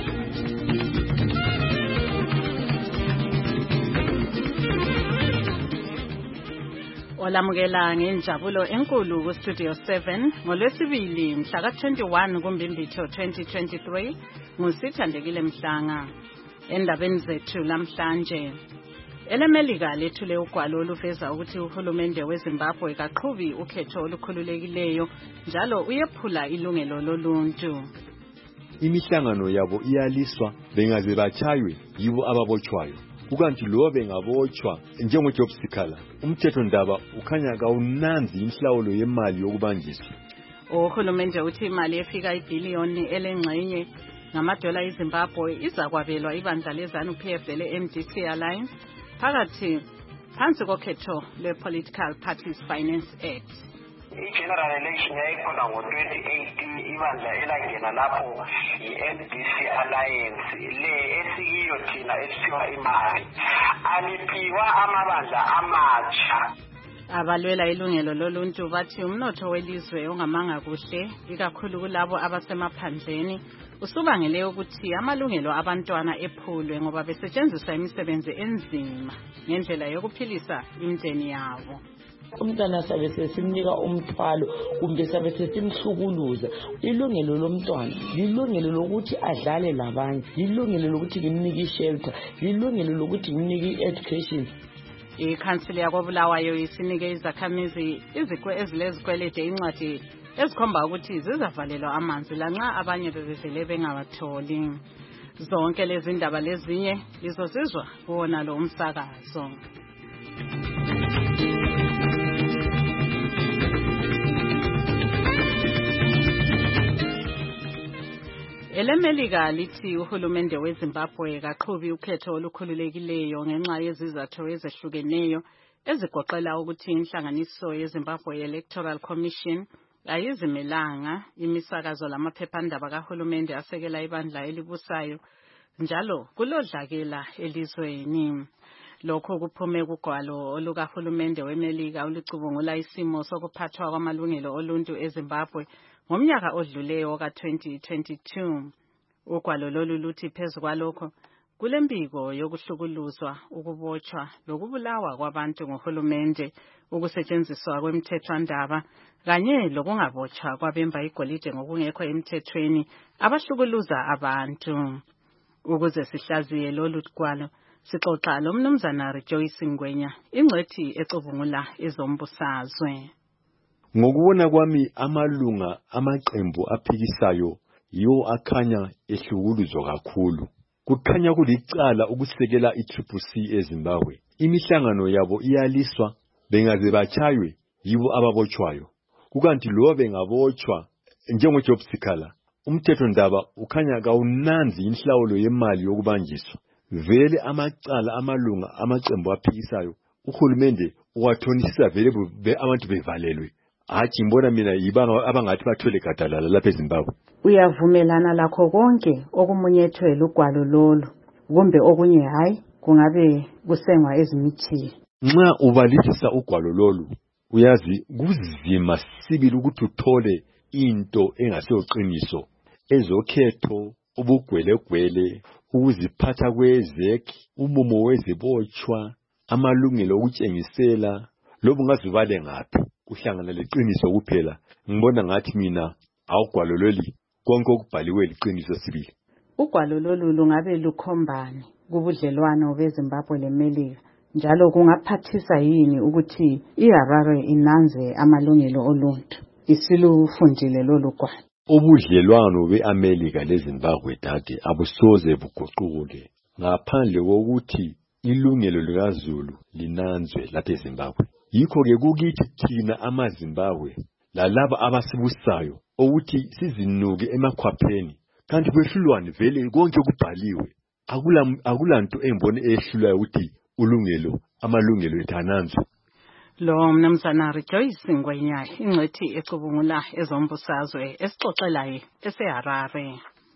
Olamukela ngenjabulo enkulu ku-Studio 7 ngolwesibili mhla ka-21 kuMbimbitho 2023 nguSithandekile Mhlanga. Endabeni zethu lamhlanje, elemelika lethule ugwalo oluveza ukuthi uhulumende weZimbabwe kaqhubi ukhetho olukhululekileyo njalo uyephula ilungelo loluntu. Imihlangano yabo iyaliswa bengaze batshaywe yibo ababotshwayo. Kukanti lo bengabotshwa njengojob seeker, umthetho ndaba ukhanya kawunanzi inhlawulo yemali yokubanjiswa. Uhulumende uthi imali efika ibhiliyoni elengxenye ngamadola eZimbabwe izakwabelwa ibandla leZANU-PF le-MDC Alliance phansi kokhetho lwe-Political Parties Finance Act. I-general election yayikhona ngo-2018 ibandla elangena lapho i-MDC Alliance le esikiyo thina esiphiwa imali aliphiwa amabandla amatsha. Abalwela ilungelo loluntu bathi umnotho welizwe ongamanga kuhle ikakhulu kulabo abasemaphandleni usubangele ukuthi amalungelo abantwana ephulwe ngoba besetshenziswa imisebenzi enzima ngendlela yokuphilisa imindeni yabo. Umntwana sabe sesimnika umthwalo kumbe sabe sesimhlukuluza. Ilungelo lomntwana lilungelo lokuthi adlale labanye, lilungelo lokuthi ngimnike shelter, lilungelo lokuthi ngimnike education. Ikhansili yakoBulawayo isinike izakhamizi ezilezikwelede incwadi ezikhomba ukuthi zizavalelwa amanzi lanxa abanye bebevele bengawatholi. Zonke lezi ndaba lezinye lizozizwa kuwona lo umsakazo. Elemelika lithi uhulumende weZimbabwe kaqhubi ukhetho olukhululekileyo ngenxa yezizathu ezehlukeneyo ezigoqela ukuthi inhlanganiso yeZimbabwe Electoral Commission ayizimelanga imisakazo lamaphephandaba kahulumende asekela ibandla elibusayo njalo kulodlakela elizweni. Lokho kuphume kugwalo olukahulumende weMelika olucubungula isimo sokuphathwa kwamalungelo oluntu eZimbabwe ngomnyaka odluleyo ka-2022. Ugwalo lolu luthi phezu kwalokho kulembiko yokuhlukuluzwa, ukubotshwa lokubulawa kwabantu ngohulumende, ukusetshenziswa kwemithethwandaba kanye lokungabotshwa kwabemba igolide ngokungekho emthethweni abahlukuluza abantu. Ukuze sihlaziye lolu gwalo sixoxa lomnumzana Rejoice Ngwenya, ingcwethi ecubungula ezombusazwe. Ngokubona kwami amalunga amaqembu aphikisayo yiwo akhanya ehlukuluzwa kakhulu. Kukhanya kulicala ukusekela i-CCC eZimbabwe. Imihlangano yabo iyaliswa bengaze batshaywe yibo ababotshwayo. Kukanti lo bengabotshwa njengojob seeker, umthetho ndaba ukhanya kawunanzi inhlawulo yemali yokubanjiswa. Vele amacala amalunga amaqembu aphikisayo uhulumende uwathonisisa vele abantu bevalelwe. Hathi ngibona mina yibanga abangathi bathole gadalala lapha eZimbabwe. Uyavumelana lakho konke okumunyethwe lugwalo lolu kumbe okunye hayi kungabe kusengwa ezimithini? Nxa ubalisisa ugwalo lolu uyazi kuzima sibili ukuthi uthole into engaseyoqiniso ezokhetho, ubugwelegwele, ukuziphatha kwezekhi, umumo wezibotshwa, amalungelo okutshengisela, lobu ngazubale ngaphi uhlangana leqiniso kuphela. Ngibona ngathi mina awugwalo leli konke okubhaliwe liqiniso sibili. ugwalo lolu lungabe lukhombani kubudlelwano beZimbabwe leMelika njalo kungaphathisa yini ukuthi iHarare inanze amalungelo oluntu? Isilufundile lolu gwalo. Ubudlelwano beAmelika leZimbabwe dade abusoze buguquke ngaphandle kokuthi ilungelo likaZulu linanzwe lapha eZimbabwe. Yikho-ke kukithi thina amaZimbabwe lalaba abasibusayo ukuthi sizinuke emakhwapheni kanti kwehlulwane vele konke kubhaliwe. Akulanto engibone ehlulayo ukuthi amalungelo ethu ananzwe. Lo mnumzana Rejoice Ngwenya ingcethi ecubungula ezombusazwe esixoxelayo eseHarare.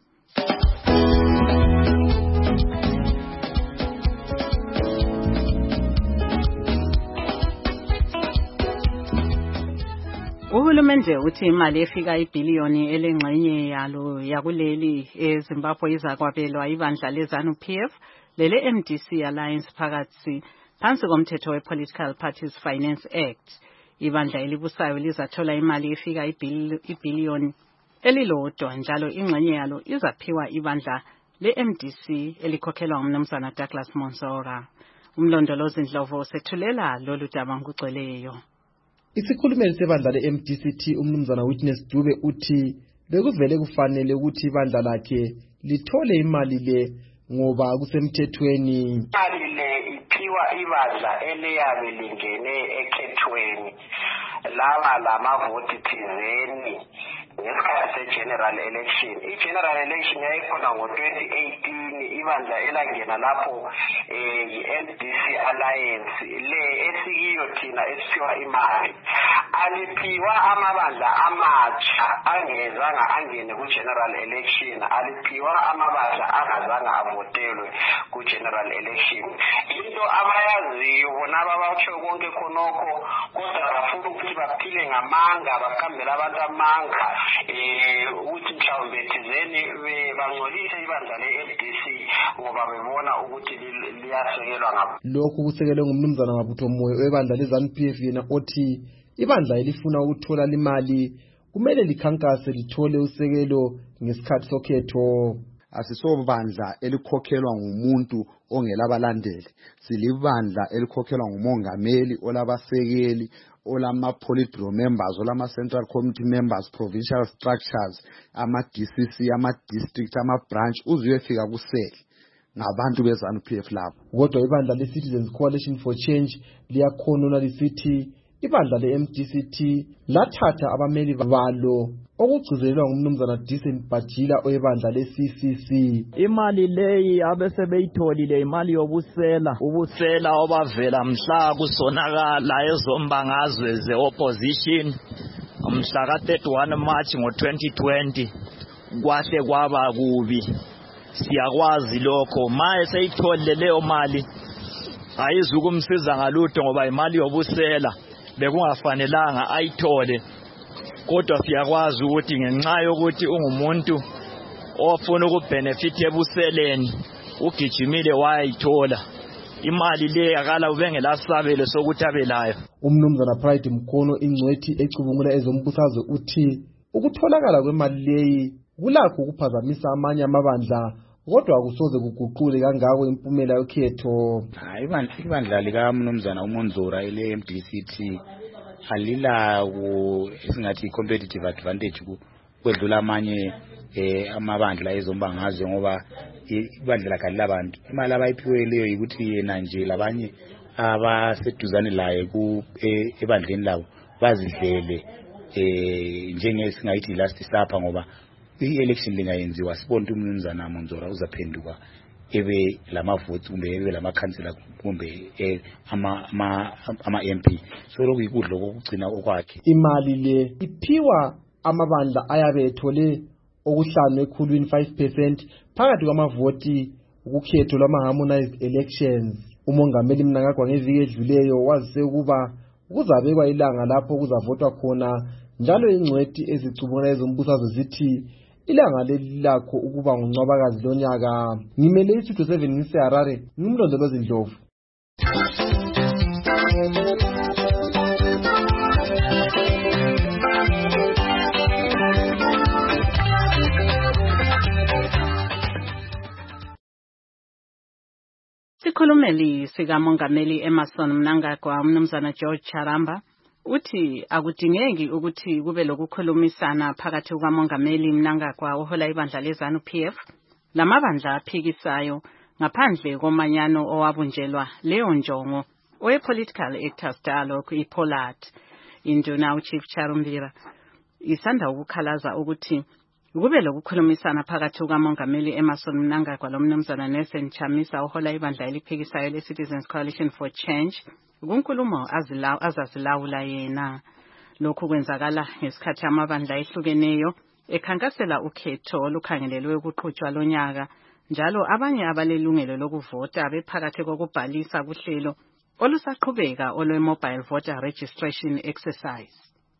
Uhulumende uthi imali efika ibhiliyoni elengxenye yalo yakuleli eZimbabwe izakwabelwa ibandla leZANU-PF lele MDC Alliance phakathi phansi komthetho we-Political Parties Finance Act. Ibandla elibusayo lizathola imali efika ibhiliyoni elilodwa njalo ingxenye yalo izaphiwa ibandla le-MDC elikhokhelwa umnumzana Douglas Monsora. Umlondolozi Ndlovu usethulela lolu daba ngugcweleyo. Isikhulumeli sebandla le-MDCT umnumzana Witness Dube uthi bekuvele kufanele ukuthi ibandla lakhe lithole imali le ngoba kusemthethweni. Imali le iphiwa ibandla eliyabe lingene ekhethweni laba lamavoti thizeni ngesikhathi se-general election. I-general election yayikhona ngo-2018 ibandla elangena lapho i-MDC Alliance le esikiyo thina esiphiwa imali. Aliphiwa amabandla amatsha angezanga angene ku-general election, aliphiwa amabandla angazanga avotelwe ku-general election. Into abayaziyo bona babatsho konke khonokho kodwa bafuna ukuthi baphile ngamanga bakambela abantu amanga ukuthi mhlawumbe thizeni bangcolise ibandla le-MDC ngoba bebona ukuthi liyasekelwa ngabo. Lokhu kusekelwe ngumnumzana Mabutho Moyo webandla leZANU-PF yena othi ibandla elifuna ukuthola imali kumele likhankase lithole usekelo ngesikhathi sokhetho. Asisobandla elikhokhelwa ngumuntu ongelabalandeli, silibandla elikhokhelwa ngumongameli olabasekeli olama-politburo members, olama-central committee members, provincial structures, ama-DCC, ama-district, ama-branch, uzuyefika kusele ngabantu beZANU-PF labo. Kodwa ibandla le-Citizens Coalition for Change liyakhonona lisithi ibandla le-MDCT lathatha abameli balo okugcizelelwa ngumnumzana Decent Bajila oyebandla le-CCC. Imali leyi abesebeyitholile imali yobusela, ubusela obavela mhla kusonakala ezombangazwe ze-opposition mhla ka-31 March ngo-2020 kwahle kwaba kubi. Siyakwazi lokho maye seyitholile leyo mali ayizukumsiza ngalutho ngoba imali yobusela bekungafanelanga ayithole. Kodwa siyakwazi ukuthi ngenxa yokuthi ungumuntu ofuna ukubenefit ebuseleni ugijimile wayithola imali le akala ubengelasabelo sokuthi abelayo. Umnumzana Pride Mkhono ingcwethi ecubungula ezombusazwe uthi ukutholakala kwemali leyi kulakho ukuphazamisa amanye amabandla kodwa akusoze kuguqule kangako impumela yokhetho. Ibandla likaMnumzana uMonzora ele-MDCT alilawo esingathi competitive advantage kwedlula amanye amabandla ezombangazwe ngoba ibandla lakhe labantu imali abayiphiwe leyo yikuthi yena nje labanye abaseduzane laye ebandleni labo bazidlele njengesingayithi last supper ngoba i-election lingayenziwa sibona uMnumzana Monzora uzaphenduka ebe lamavoti kumbe ebe lamakhansela kumbe ama-MP so lokhu yikudlo kokugcina okwakhe. Imali le iphiwa amabandla ayabe ethole okuhlanu ekhulwini 5% phakathi kwamavoti ukukhetho lwama-harmonized elections. Umongameli Mnangagwa ngeviki edluleyo wazise ukuba kuzabekwa ilanga lapho kuzavotwa khona njalo ingcwethi ezicubungula ezombusazwe zithi ilanga lelilakho ukuba nguNcwabakazi lonyaka. Ngimele isitho 7 ngiseHarare ngimlondolozi Ndlovu. Isikhulumeli sikamongameli Emmerson Mnangagwa umnumzana George Charamba uthi akudingeki ukuthi kube lokukhulumisana phakathi kukamongameli Mnangagwa ohola ibandla leZANU PF lamabandla aphikisayo ngaphandle komanyano owabunjelwa leyo njongo owe-Political Actors Dialogue iPollard. Induna uChief Charumbira isanda ukukhalaza ukuthi kube lokukhulumisana phakathi kukamongameli Emmerson Mnangagwa lomnumzana Nelson Chamisa ohola ibandla eliphikisayo le-Citizens Coalition for Change kunkulumo azazilawula yena. Lokhu kwenzakala ngesikhathi amabandla ehlukeneyo ekhankasela ukhetho olukhangelelwe ukuqhutshwa lonyaka, njalo abanye abalelungelo lokuvota bephakathi kokubhalisa kuhlelo olusaqhubeka olwe-Mobile Voter Registration Exercise.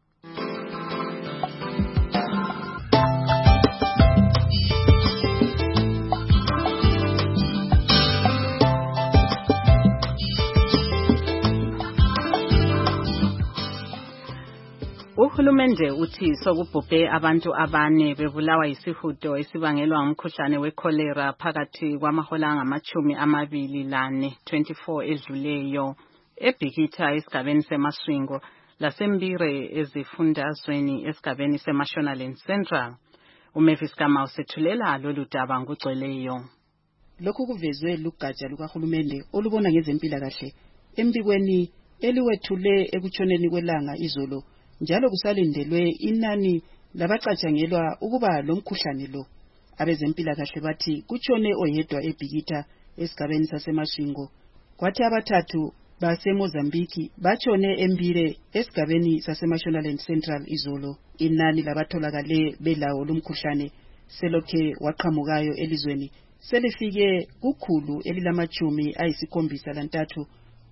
Uhulumende uthi sokubhubhe abantu abane bebulawa yisihudo esibangelwa umkhuhlane wecholera phakathi kwamahola angama-24 edluleyo eBhikitha esigabeni seMasvingo laseMbire ezifundazweni esigabeni seMashonaland Central. uMavis Gama usethulela lolu daba ngugcweleyo. Lokhu kuvezwe lugatsha lukahulumende olubona ngezempilakahle embikweni eliwethule ekutshoneni kwelanga izolo, njalo kusalindelwe inani labacatshangelwa ukuba lomkhuhlane lo. Abezempilakahle bathi kutshone oyedwa eBhikitha esigabeni saseMasvingo, kwathi abathathu baseMozambique batshone eMbire esigabeni saseMashonaland Central izolo. Inani labatholakale belawo lumkhuhlane selokhe waqhamukayo elizweni selifike kukhulu elilamatshumi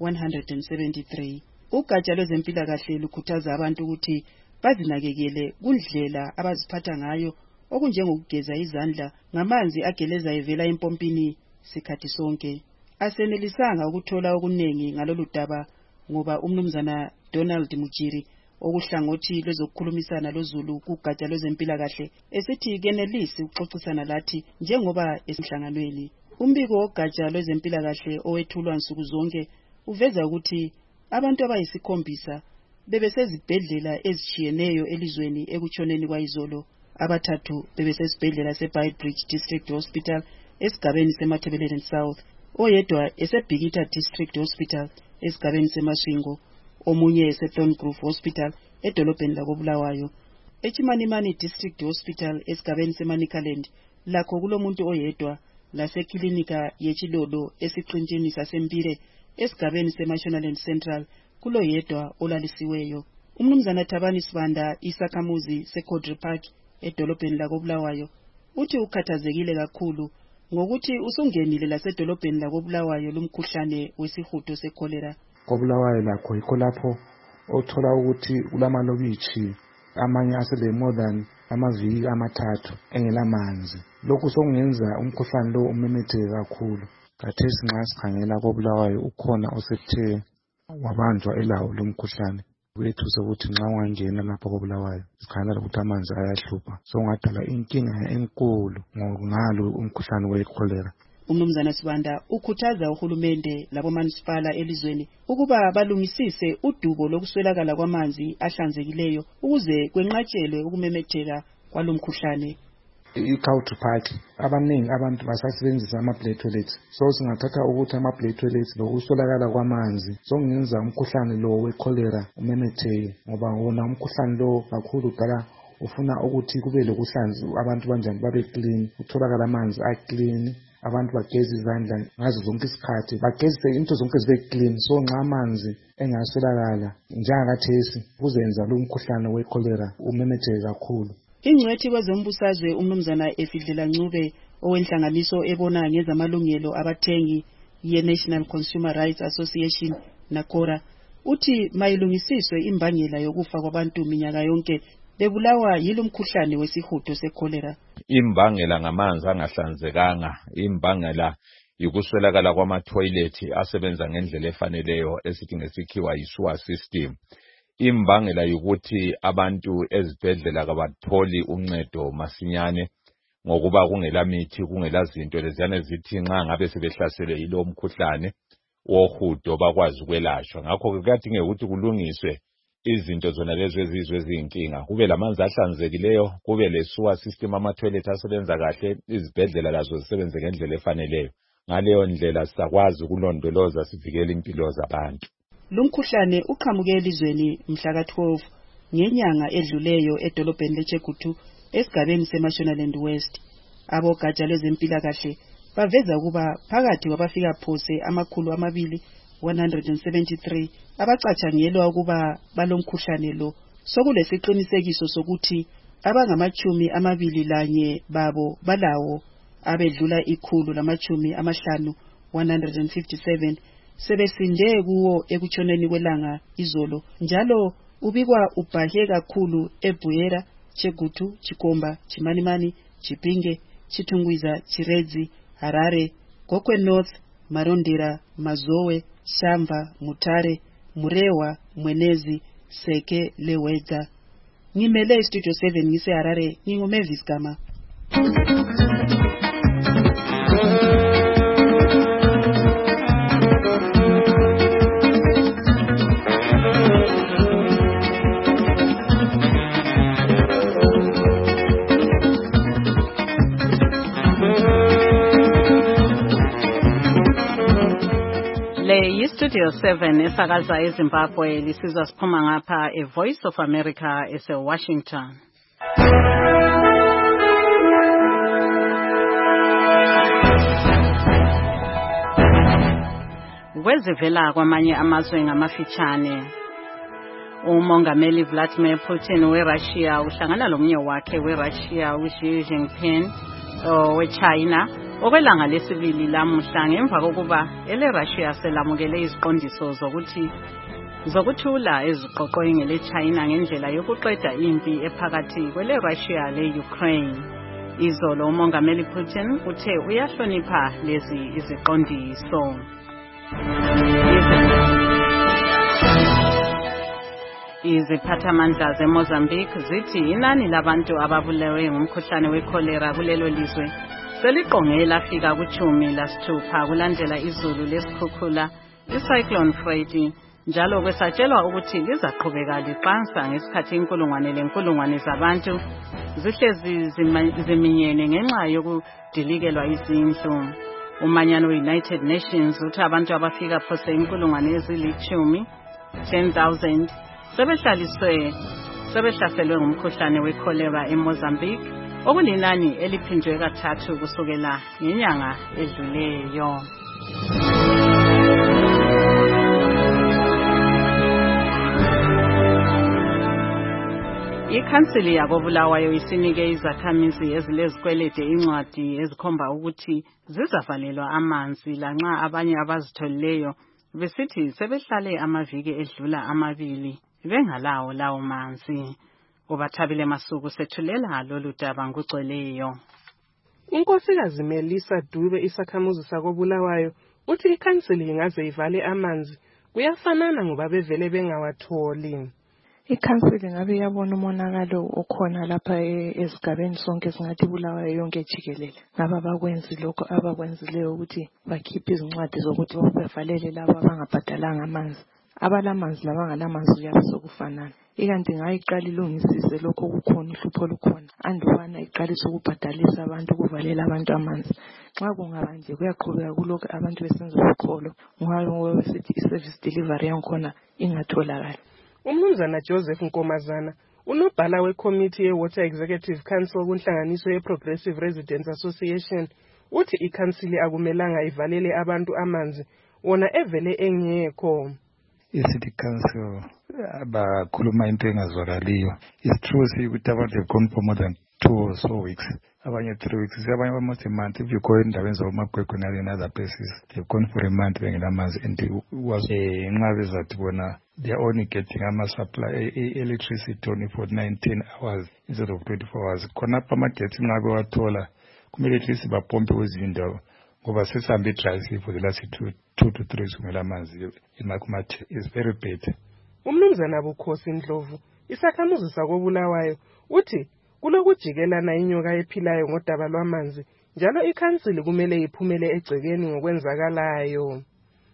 173. Ugatsha lwezempilakahle lukhuthaza abantu ukuthi bazinakekele kundlela abaziphatha ngayo, okunjengokugeza izandla ngamanzi ageleza evela empompini sikhathi sonke. Asenelisanga ukuthola okunengi ngalolu daba ngoba umnumzana Donald Mujiri okuhlangothi lwezokukhulumisana loZulu kugatsha lwezempilakahle esithi kenelisi ukuxoxisana lathi njengoba esimhlanganweni. Umbiko wogatsha lwezempilakahle owethulwa nsuku zonke uveza ukuthi abantu abayisikhombisa bebesezibhedlela ezitshiyeneyo elizweni ekutshoneni kwayizolo. Abathathu bebesesibhedlela seBeitbridge District Hospital esigabeni seMatabeleland South, oyedwa eseBhikitha District Hospital esigabeni seMasvingo, omunye eseThorngrove Hospital edolobheni lakoBulawayo. eChimanimani District Hospital esigabeni seManicaland lakho kulomuntu oyedwa, laseklinika yeChidodo esiqintshini saseMbire esigabeni seMashonaland Central kuloyedwa olalisiweyo. Umnumzana Thabani Sibanda, isakhamuzi seCodri Park edolobheni lakoBulawayo, uthi ukhathazekile kakhulu ngokuthi usungenile lasedolobheni lakoBulawayo lumkhuhlane wesihudo secholera. KoBulawayo lakho yikho lapho othola ukuthi kulamalokitshi amanye asele more than amaviki amathathu engelamanzi. Lokhu sokungenza umkhuhlane lo umemetheke kakhulu. Khathesi nxa sikhangela koBulawayo ukhona osethe wabanjwa elawo lo mkhuhlane. Wethu sokuthi nxa ungangena lapha koBulawayo sikhangela ukuthi amanzi ayahlupha, sokungadala inkinga enkulu ngalo umkhuhlane wecholera. Umnumzana Sibanda ukhuthaza uhulumende labomanisipala elizweni ukuba balungisise udubo lokuswelakala kwamanzi ahlanzekileyo ukuze kwenqatshelwe ukumemetheka kwalomkhuhlane. I-Country Park abaningi abantu basasebenzisa ama-play toilets, so singathatha ukuthi ama-play toilets lokuswelakala kwamanzi sokungenza umkhuhlane lo wecholera umemetheke, ngoba wona umkhuhlane lo kakhulu udala ufuna ukuthi kube lokuhlanza, abantu banjani babe clean, utholakala amanzi a-clean, abantu bageze izandla ngazo zonke isikhathi, bagezise into zonke zibe clean. So nxa amanzi engaswelakala njengakathesi kuzenza lo mkhuhlane wecholera umemetheke kakhulu. Ingcwethi kwezombusazwe umnumzana Efidlela Ncube owenhlanganiso ebona ngezamalungelo abathengi ye-National Consumer Rights Association NACORA uthi mayilungisiswe imbangela yokufa kwabantu minyaka yonke bebulawa yilo mkhuhlane wesihudo secholera. Imbangela ngamanzi angahlanzekanga, imbangela yikuswelakala kwama-toilet asebenza ngendlela efaneleyo esithi ngesikhiwa yi-sewer system. Imbangela yokuthi abantu ezibhedlela kabatholi uncedo masinyane ngokuba kungela mithi, kungela zinto leziyana zithi nxa ngabe sebehlasele yilo mkhuhlane wohudo bakwazi ukwelashwa. Ngakho kuyadingeka ukuthi kulungiswe izinto zona lezo ezizwe eziyinkinga, kube lamanzi ahlanzekileyo, kube le sewer system, ama-toilet asebenza kahle, izibhedlela lazo zisebenze ngendlela efaneleyo. Ngaleyo ndlela sizakwazi ukulondoloza sivikele impilo zabantu. Lumkhuhlane uqhamuke elizweni mhla ka-12 ngenyanga edluleyo edolobheni leChegutu esigabeni seMashonaland West. Abogatsha lwezempilakahle baveza ukuba phakathi kwabafika phose 273 abacatshangelwa ukuba balomkhuhlane lo, sokulesiqinisekiso sokuthi abangama-21 babo balawo, abedlula 157 sebesinde kuwo ekutshoneni kwelanga izolo. Njalo ubikwa ubhahe kakhulu eBuyera, Chegutu, Chikomba, Chimanimani, Chipinge, Chitungwiza, Chirezi, Harare, Gokwe North, Marondera, Mazowe, Shamva, Mutare, Murewa, Mwenezi, Seke, Lewedza. Ngimele Studio 7 ngise Harare, nginguMavis Gama. Studio 7 esakaza eZimbabwe lisizwa siphuma ngapha Voice of America ese-Washington. Kwezivela kwamanye amazwe ngamafitshane, umongameli Vladimir Putin weRussia uhlangana lomnye wakhe weRussia uXi Jinping weChina okwelanga lesibili lamuhla ngemva kokuba eleRussia selamukele iziqondiso zokuthula eziqoqweni leChina ngendlela yokuqeda impi ephakathi kweleRussia leUkraine. Izolo umongameli Putin uthe uyahlonipha lezi iziqondiso. Iziphathamandla zeMozambique zithi inani labantu ababulewe ngumkhuhlane wekholera kulelo lizwe seliqonge lafika ku-16 kulandela izulu lesikhukhula icyclone Freddy, njalo kwesatshelwa ukuthi lizaqhubeka liqansa ngesikhathi inkulungwane zabantu zihlezi ziminyene ngenxa yokudilikelwa izindlu. Umanyano we-United Nations uthi abantu abafika phose 10,000 sebehlaselwe ngumkhuhlane wekholera eMozambique, okulinani eliphindwe kathathu kusukela ngenyanga edluleyo. Ikhansili yakoBulawayo isinike izakhamizi ezilezikwelede incwadi ezikhomba ukuthi zizavalelwa amanzi lanxa abanye abazitholileyo besithi sebehlale amaviki edlula 2 bengalawo lawo manzi. Ubathabile Masuku sethulela lolu daba ngugcweleyo. Unkosikazi Melissa Dube isakhamuzi sakoBulawayo uthi ikhansili ingaze ivale amanzi kuyafanana ngoba bevele bengawatholi. Ikhansili ngabe yabona umonakalo okhona lapha esigabeni sonke singathi Bulawayo yonke jikelele. Ngaba bakwenzi lokho abakwenzileyo ukuthi bakhiphe izincwadi zokuthi bavalele labo abangabhadalanga amanzi. Abalamanzi labangalamanzi kuyabe sokufanana. Ikanti ngayiqala ilungisise lokho kukhona uhlupho lukhona. Andubana iqalisa ukubhadalisa abantu kuvalela abantu amanzi. Nxa kungaba nje kuyaqhubeka kulokho abantu besenza ukholo ngoba besithi i-service delivery yankhona ingatholakala. Umnumzana Joseph Nkomazana unobhala wecommittee ye-Water Executive Council kunhlanganiso ye-Progressive Residents Association uthi ikhansili akumelanga ivalele abantu amanzi wona evele engekho. I-City Council bakhuluma into engazwakaliyo. It's true ukuthi abantu have gone for more than 2 or so weeks. Abanye 3 weeks, abanye almost a month. If you go endaweni zakumaGwegwe in other places, they've gone for a month bengelamanzi, and it was inqabe zathi bona they are only getting ama-supply electricity only for 19 hours instead of 24 hours. Khonapha amagetsi inqabe wathola kumele at least bapompe kwezindawo ngoba sesihambe i-dry season for the last 2 to 3 weeks kumele amanzi imakumathe is very bad. Umnumzana Bukhosi Ndlovu isakhamuzi sakoBulawayo uthi kulokujikelana inyoka ephilayo ngodaba lwamanzi njalo ikhansili kumele iphumele egcekeni ngokwenzakalayo.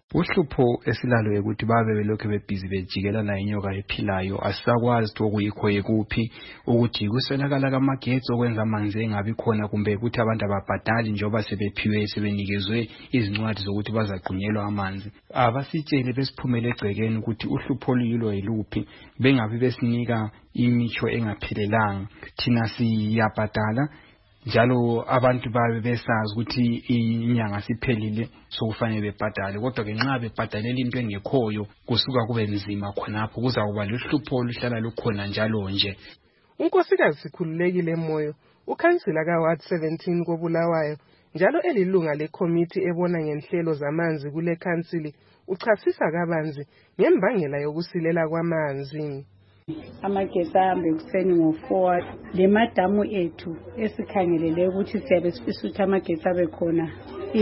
Uhlupho esilalo ukuthi babe belokhu bebhizi bejikelana inyoka ephilayo, asisakwazi okuyikho yekuphi, ukuthi kuswelakala kamagetsi okwenza amanzi engabi khona, kumbe ukuthi abantu ababhadali njengoba sebephiwe sebenikezwe izincwadi zokuthi bazagqunyelwa amanzi. Abasitshele besiphumele egcekeni ukuthi uhlupho luyilo yiluphi, bengabi besinika imicho engaphelelanga. Thina siyabhadala njalo abantu babe besazi ukuthi inyanga siphelile sokufanele bebhadale, kodwa ke nxa bebhadalela into engekhoyo kusuka kube nzima khonapho, kuzakuba luhlupho oluhlala lukhona njalo nje. uNkosikazi Sikhululekile Moyo, ukhansila kaWard 17 koBulawayo, njalo elilunga lekhomithi ebona ngenhlelo zamanzi kule khansili, uchasisa kabanzi ngembangela yokusilela kwamanzi. Amagesi ahambe kuseni ngo-4 le madamu ethu esikhangelele ukuthi siyabe sifisa ukuthi amagesi abe khona,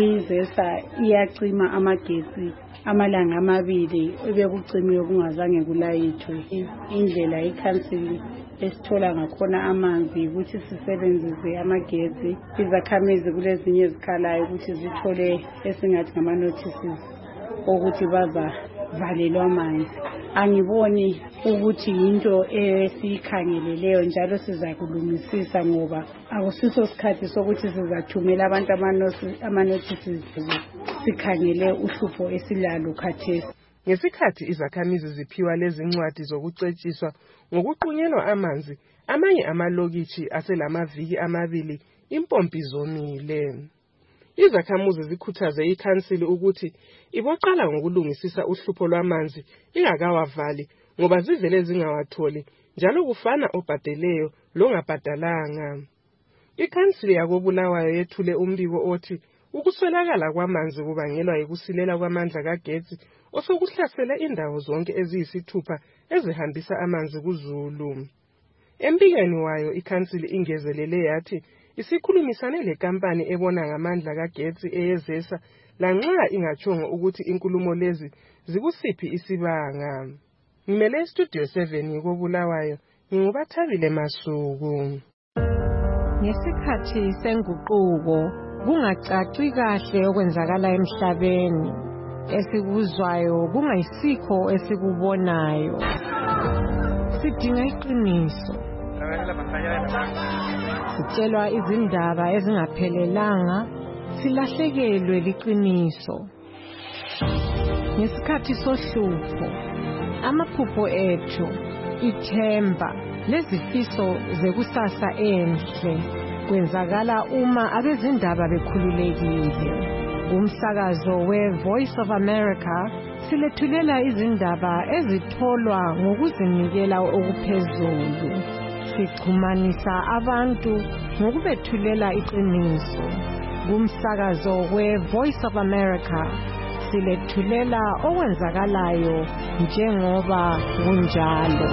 izesa iyacima amagesi amalanga 2 ebekucimiwe kungazange kulayithwe. Indlela ikhansili esithola ngakhona amanzi ukuthi sisebenzise amagesi, izakhamizi kulezinye ezikhalayo ukuthi zithole esingathi ngama-notices ukuthi bazavalelwa amanzi. Angiboni ukuthi into esiyikhangeleleyo njalo sizakulungisisa, ngoba akusiso isikhathi sokuthi sizathumela abantu ama-notices sikhangele uhlupho esilalo khathesi. Ngesikhathi izakhamizi ziphiwa lezi ncwadi zokucetshiswa ngokuqunyelwa amanzi, amanye amalokitshi aselamaviki 2 impompi zomile. Izakhamuzi zikhuthaze ikhansili ukuthi iboqala ngokulungisisa uhlupho lwamanzi ingakawavali, ngoba zivele zingawatholi njalo kufana obhadeleyo longabhadalanga. Ikhansili yakoBulawayo yethule umbiko othi ukuswelakala kwamanzi kubangelwa yikusilela kwamandla kagetsi osokuhlasela indawo zonke eziyisithupha ezihambisa amanzi kuZulu. Embikweni wayo ikhansili ingezelele yathi isikhulumisane lekampani ebona ngamandla kagetsi eyezesa lanxa ingachongo ukuthi inkulumo lezi zikusiphi isibanga. Ngimele Studio 7 koBulawayo, nginguBathabile Masuku. Ngesikhathi senguquko kungacaci kahle okwenzakala emhlabeni, esikuzwayo kungayisikho esikubonayo. Sidinga iqiniso. Sitshelwa izindaba ezingaphelelanga, silahlekelwe liqiniso. Ngesikhathi sohlupho, amaphupho ethu, ithemba lezifiso zekusasa enhle kwenzakala uma abezindaba bekhululekile. Umsakazo we-Voice of America silethulela izindaba ezitholwa ngokuzinikela okuphezulu. Sixhumanisa abantu ngokubethulela iqiniso. Kumsakazo we-Voice of America silethulela okwenzakalayo njengoba kunjalo.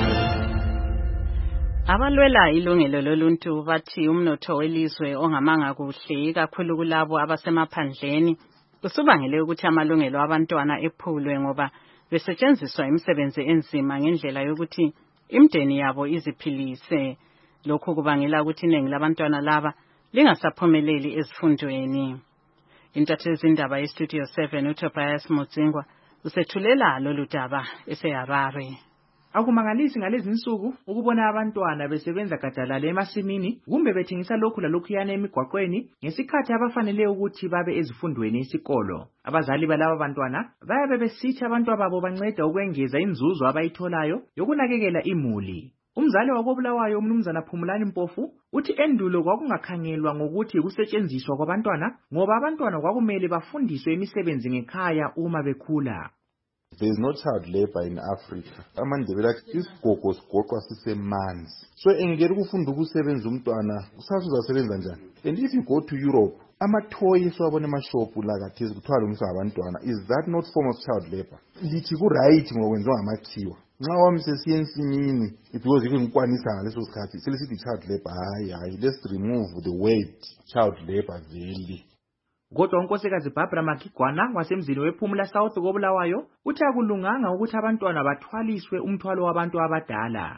Abalwela ilungelo loluntu bathi umnotho welizwe ongamanga kuhle kakhulu kulabo abasemaphandleni usubangele ukuthi amalungelo abantwana ephulwe, ngoba besetshenziswa imisebenzi enzima ngendlela yokuthi imdeni yabo iziphilise. Lokhu kubangela ukuthi iningi labantwana laba lingasaphumeleli ezifundweni. Intatheli indaba yeStudio 7 uTobias Mudzingwa usethulela lolu daba eseHarare. Akumangalisi ngalezi insuku ukubona abantwana besebenza gadalala emasimini kumbe bethengisa lokhu lalokhuyana emigwaqweni ngesikhathi abafanele ukuthi babe ezifundweni esikolo. Abazali balabo bantwana bayabe besithi abantwana babo banceda ukwengeza inzuzo abayitholayo yokunakekela imuli. Umzali wakoBulawayo umnumzana Phumulani Mpofu uthi endulo kwakungakhangelwa ngokuthi kusetshenziswa kwabantwana ngoba abantwana kwakumele bafundiswe imisebenzi ngekhaya uma bekhula. There is no child labor in Africa. Amandebela isigogo sigoqwa sisemanzi. So engeke ukufunda ukusebenza umntwana kusasa uzasebenza njani? And if you go to Europe, ama-toys wabona emashop la kathesi kuthiwa lungiswa abantwana, is that not form of child labor? Lithi ku-right ngokwenziwa ngamakhiwa. Nxa wami sesiye ensimini because ngikwanisa ngaleso sikhathi selisithi child labor. Hayi, let's remove the word child labor vele. Kodwa unkosikazi Barbara Makigwana wasemzini wePhumula South koBulawayo uthi akulunganga ukuthi abantwana bathwaliswe umthwalo wabantu abadala.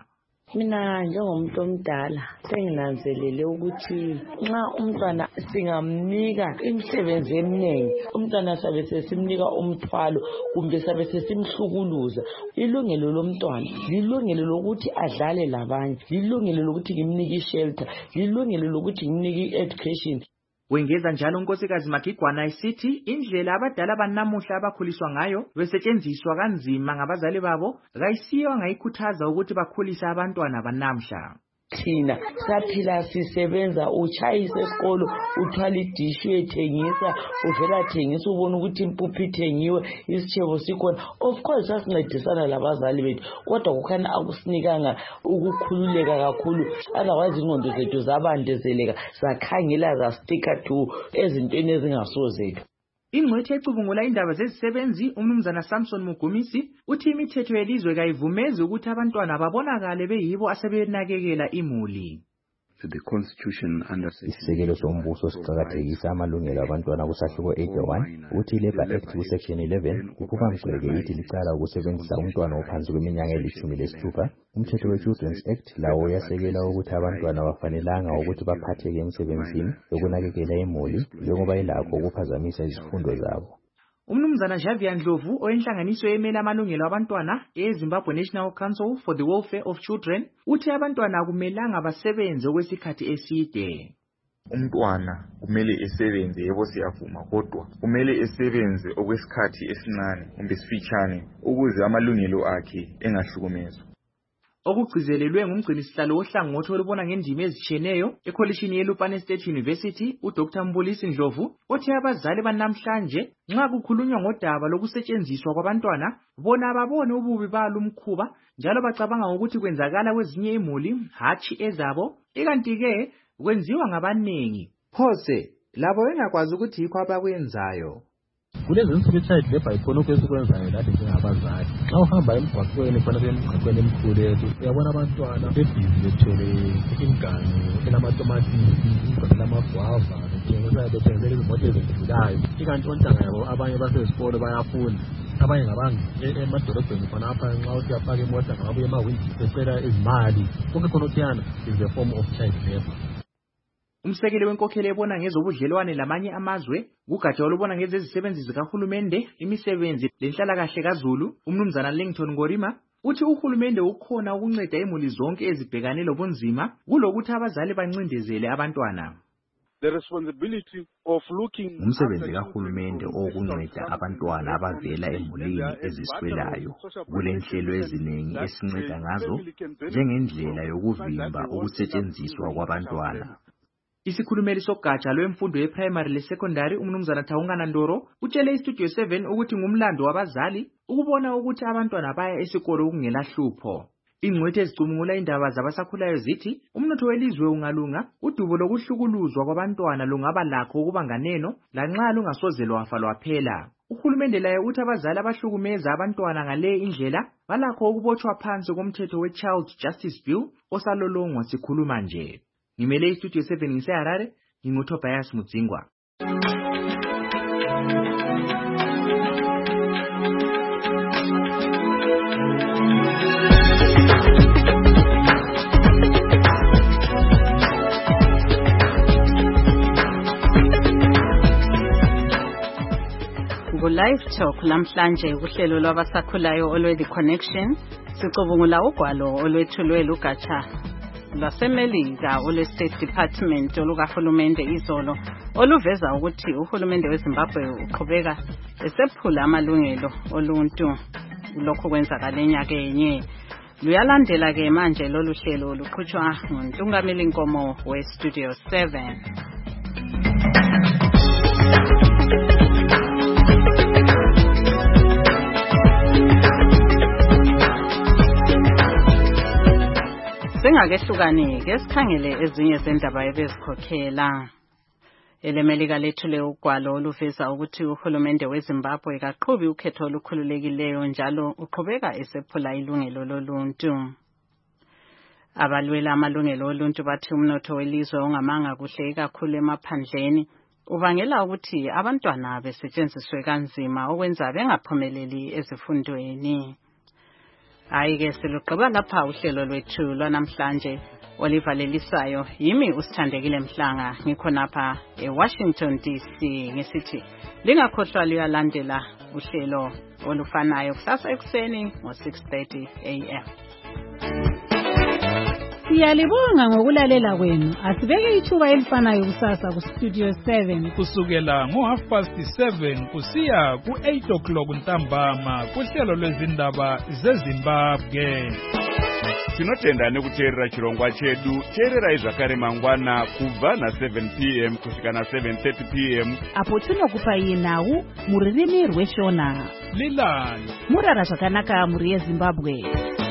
Mina njengomuntu omdala senginanzelele ukuthi nxa umntwana singamnika imisebenzi eminingi, umntwana sabe sesimnika umthwalo kumbe sabe sesimhlukuluza. Ilungelo lomntwana lilungelo lokuthi adlale labanye, lilungelo lokuthi ngimnike ishelter, lilungelo lokuthi ngimnike education. Wengeza njalo unkosikazi Magigwana isithi indlela abadala banamuhla abakhuliswa ngayo besetshenziswa kanzima ngabazali babo kayisiyo angayikhuthaza ukuthi bakhulise abantwana banamhla. Thina saphila sisebenza, utshayisa esikolo, uthwala idishi uyethengisa, uvela thengisa ubona ukuthi impuphu ithengiwe, isitshebo sikhona. Of course sasincedisana labazali bethu, kodwa kukhanya akusinikanga ukukhululeka kakhulu. Otherwise ingqondo zethu zabandezeleka, sakhangela zastika to ezintweni ezingasozethu. Ingcwethi ecubungula indaba zezisebenzi umnumzana Samson Mugumisi uthi imithetho yelizwe kayivumezi ukuthi abantwana babonakale beyibo asebenakekela imuli. Isisekelo sombuso siqakathekisa amalungelo abantwana kusahluko 81 uthi iLabour Act kusection 11 ukubamgxeke ithi licala ukusebenzisa umntwana ophansi kweminyaka eli-16. Umthetho we-Children's Act lawo uyasekela ukuthi abantwana bafanelanga ukuthi baphatheke emsebenzini yokunakekela imuli njengoba ilakho ukuphazamisa izifundo zabo. Umnumzana Javier Ndlovu oyenhlanganiso emela amalungelo abantwana eZimbabwe National Council for the Welfare of Children uthi abantwana akumelanga basebenze okwesikhathi eside. Umntwana kumele esebenze, yebo siyavuma, kodwa kumele esebenze okwesikhathi esincane kumbe sifitshane ukuze amalungelo akhe engahlukumezwa. Okugcizelelwe ngumgcinisihlalo wohlangothi olubona ngendima ezitshiyeneyo ekholishini yeLupane State University uDr Mbulisi Ndlovu othi abazali banamhlanje nxa kukhulunywa ngodaba lokusetshenziswa kwabantwana bona babone ububi balo umkhuba njalo bacabanga ukuthi kwenzakala kwezinye imuli hatshi ezabo, ikanti-ke kwenziwa ngabanengi phose labo bengakwazi ukuthi yikho abakwenzayo. Kulezi insuku i-child labor ikhona okwesikwenzayo lathi njengabazali. Xa uhamba emgwaqweni khona emgwaqweni emkhulu yethu uyabona abantwana bebhizi bethwele imiganu elamatomatosi, imiganu elamagwava, bethengisela izimoto ezidlulayo. Ikanti ontanga yabo abanye basezikolo bayafunda, abanye emadolobheni khonapha nxa uthi uyafaka imota ngababuye emawindi becela izimali. Konke khona okuyana is a form of child labor. Umsekeli wenkokheli ebona ngezobudlelwane lamanye amazwe kugatsha olubona ngezezisebenzi zikahulumende, imisebenzi lenhlalakahle kaZulu, umnumzana Langton Ngorima uthi uhulumende ukhona ukunceda imuli zonke ezibhekane lobunzima kulokuthi abazali bancindezele abantwana. Umsebenzi kahulumende owokunceda abantwana abavela emulini eziswelayo. Kulenhlelo eziningi esinceda ngazo njengendlela yokuvimba ukusetshenziswa kwabantwana. Isikhulumeli sogatsha lwemfundo yeprimary lesecondary umnumzana Thawungana Ndoro utshele iStudio 7 ukuthi ngumlando wabazali ukubona ukuthi abantwana baya esikolo kungela hlupho. Ingcwethi ezicubungula indaba zabasakhulayo zithi umnotho welizwe ungalunga, udubo lokuhlukuluzwa kwabantwana lungaba lakho ukuba nganeno lanxa lungasoze lwafa lwaphela. Uhulumende laye uthi abazali abahlukumeza abantwana ngale indlela balakho ukubotshwa phansi komthetho we-Child Justice Bill osalolongwa sikhuluma nje. Ngimele iStudio 7 ngiseHarare, nginguTobias Mudzingwa. Live Talk lamhlanje uhlelo lwabasakhulayo olwe The Connection sicubungula ugwalo olwethulwe lugatsha lwaseMelika olwe-State Department olukahulumende izolo oluveza ukuthi uhulumende weZimbabwe uqhubeka esephula amalungelo oluntu. Lokho kwenzakala enyakenye. Luyalandela-ke manje lolu hlelo luqhutshwa nguNtungameli Nkomo we-Studio 7. Singakehlukani ke sikhangele ezinye zendaba ebezikhokhela. EleMelika lethule ugwalo oluveza ukuthi uhulumende weZimbabwe kaqhubi ukhetho olukhululekileyo njalo uqhubeka esephula ilungelo loluntu. Abalwela amalungelo oluntu bathi umnotho welizwe ongamanga kuhle kakhulu emaphandleni ubangela ukuthi abantwana besetshenziswe kanzima okwenza bengaphumeleli ezifundweni. Hayi-ke silugqiba lapha uhlelo lwethu lwanamhlanje olivalelisayo yimi uSithandekile Mhlanga ngikhonapha eWashington DC ngesithi lingakhohlwa liyalandela uhlelo olufanayo kusasa ekuseni ngo-6:30 AM. Siyalibonga ngokulalela kwenu. Asibeke ithuba elifanayo kusasa kuStudio 7 kusukela ngo7:30 kusiya ku8 ntambama kuhlelo lwezindaba zeZimbabwe. Tinotenda kuteerera chirongwa chedu. Teererai zvakare mangwana kubva na7 PM kusvika na7:30 PM apo tinokupa nhau muririmi rweshona. Lilani murara zvakanaka muri yeZimbabwe.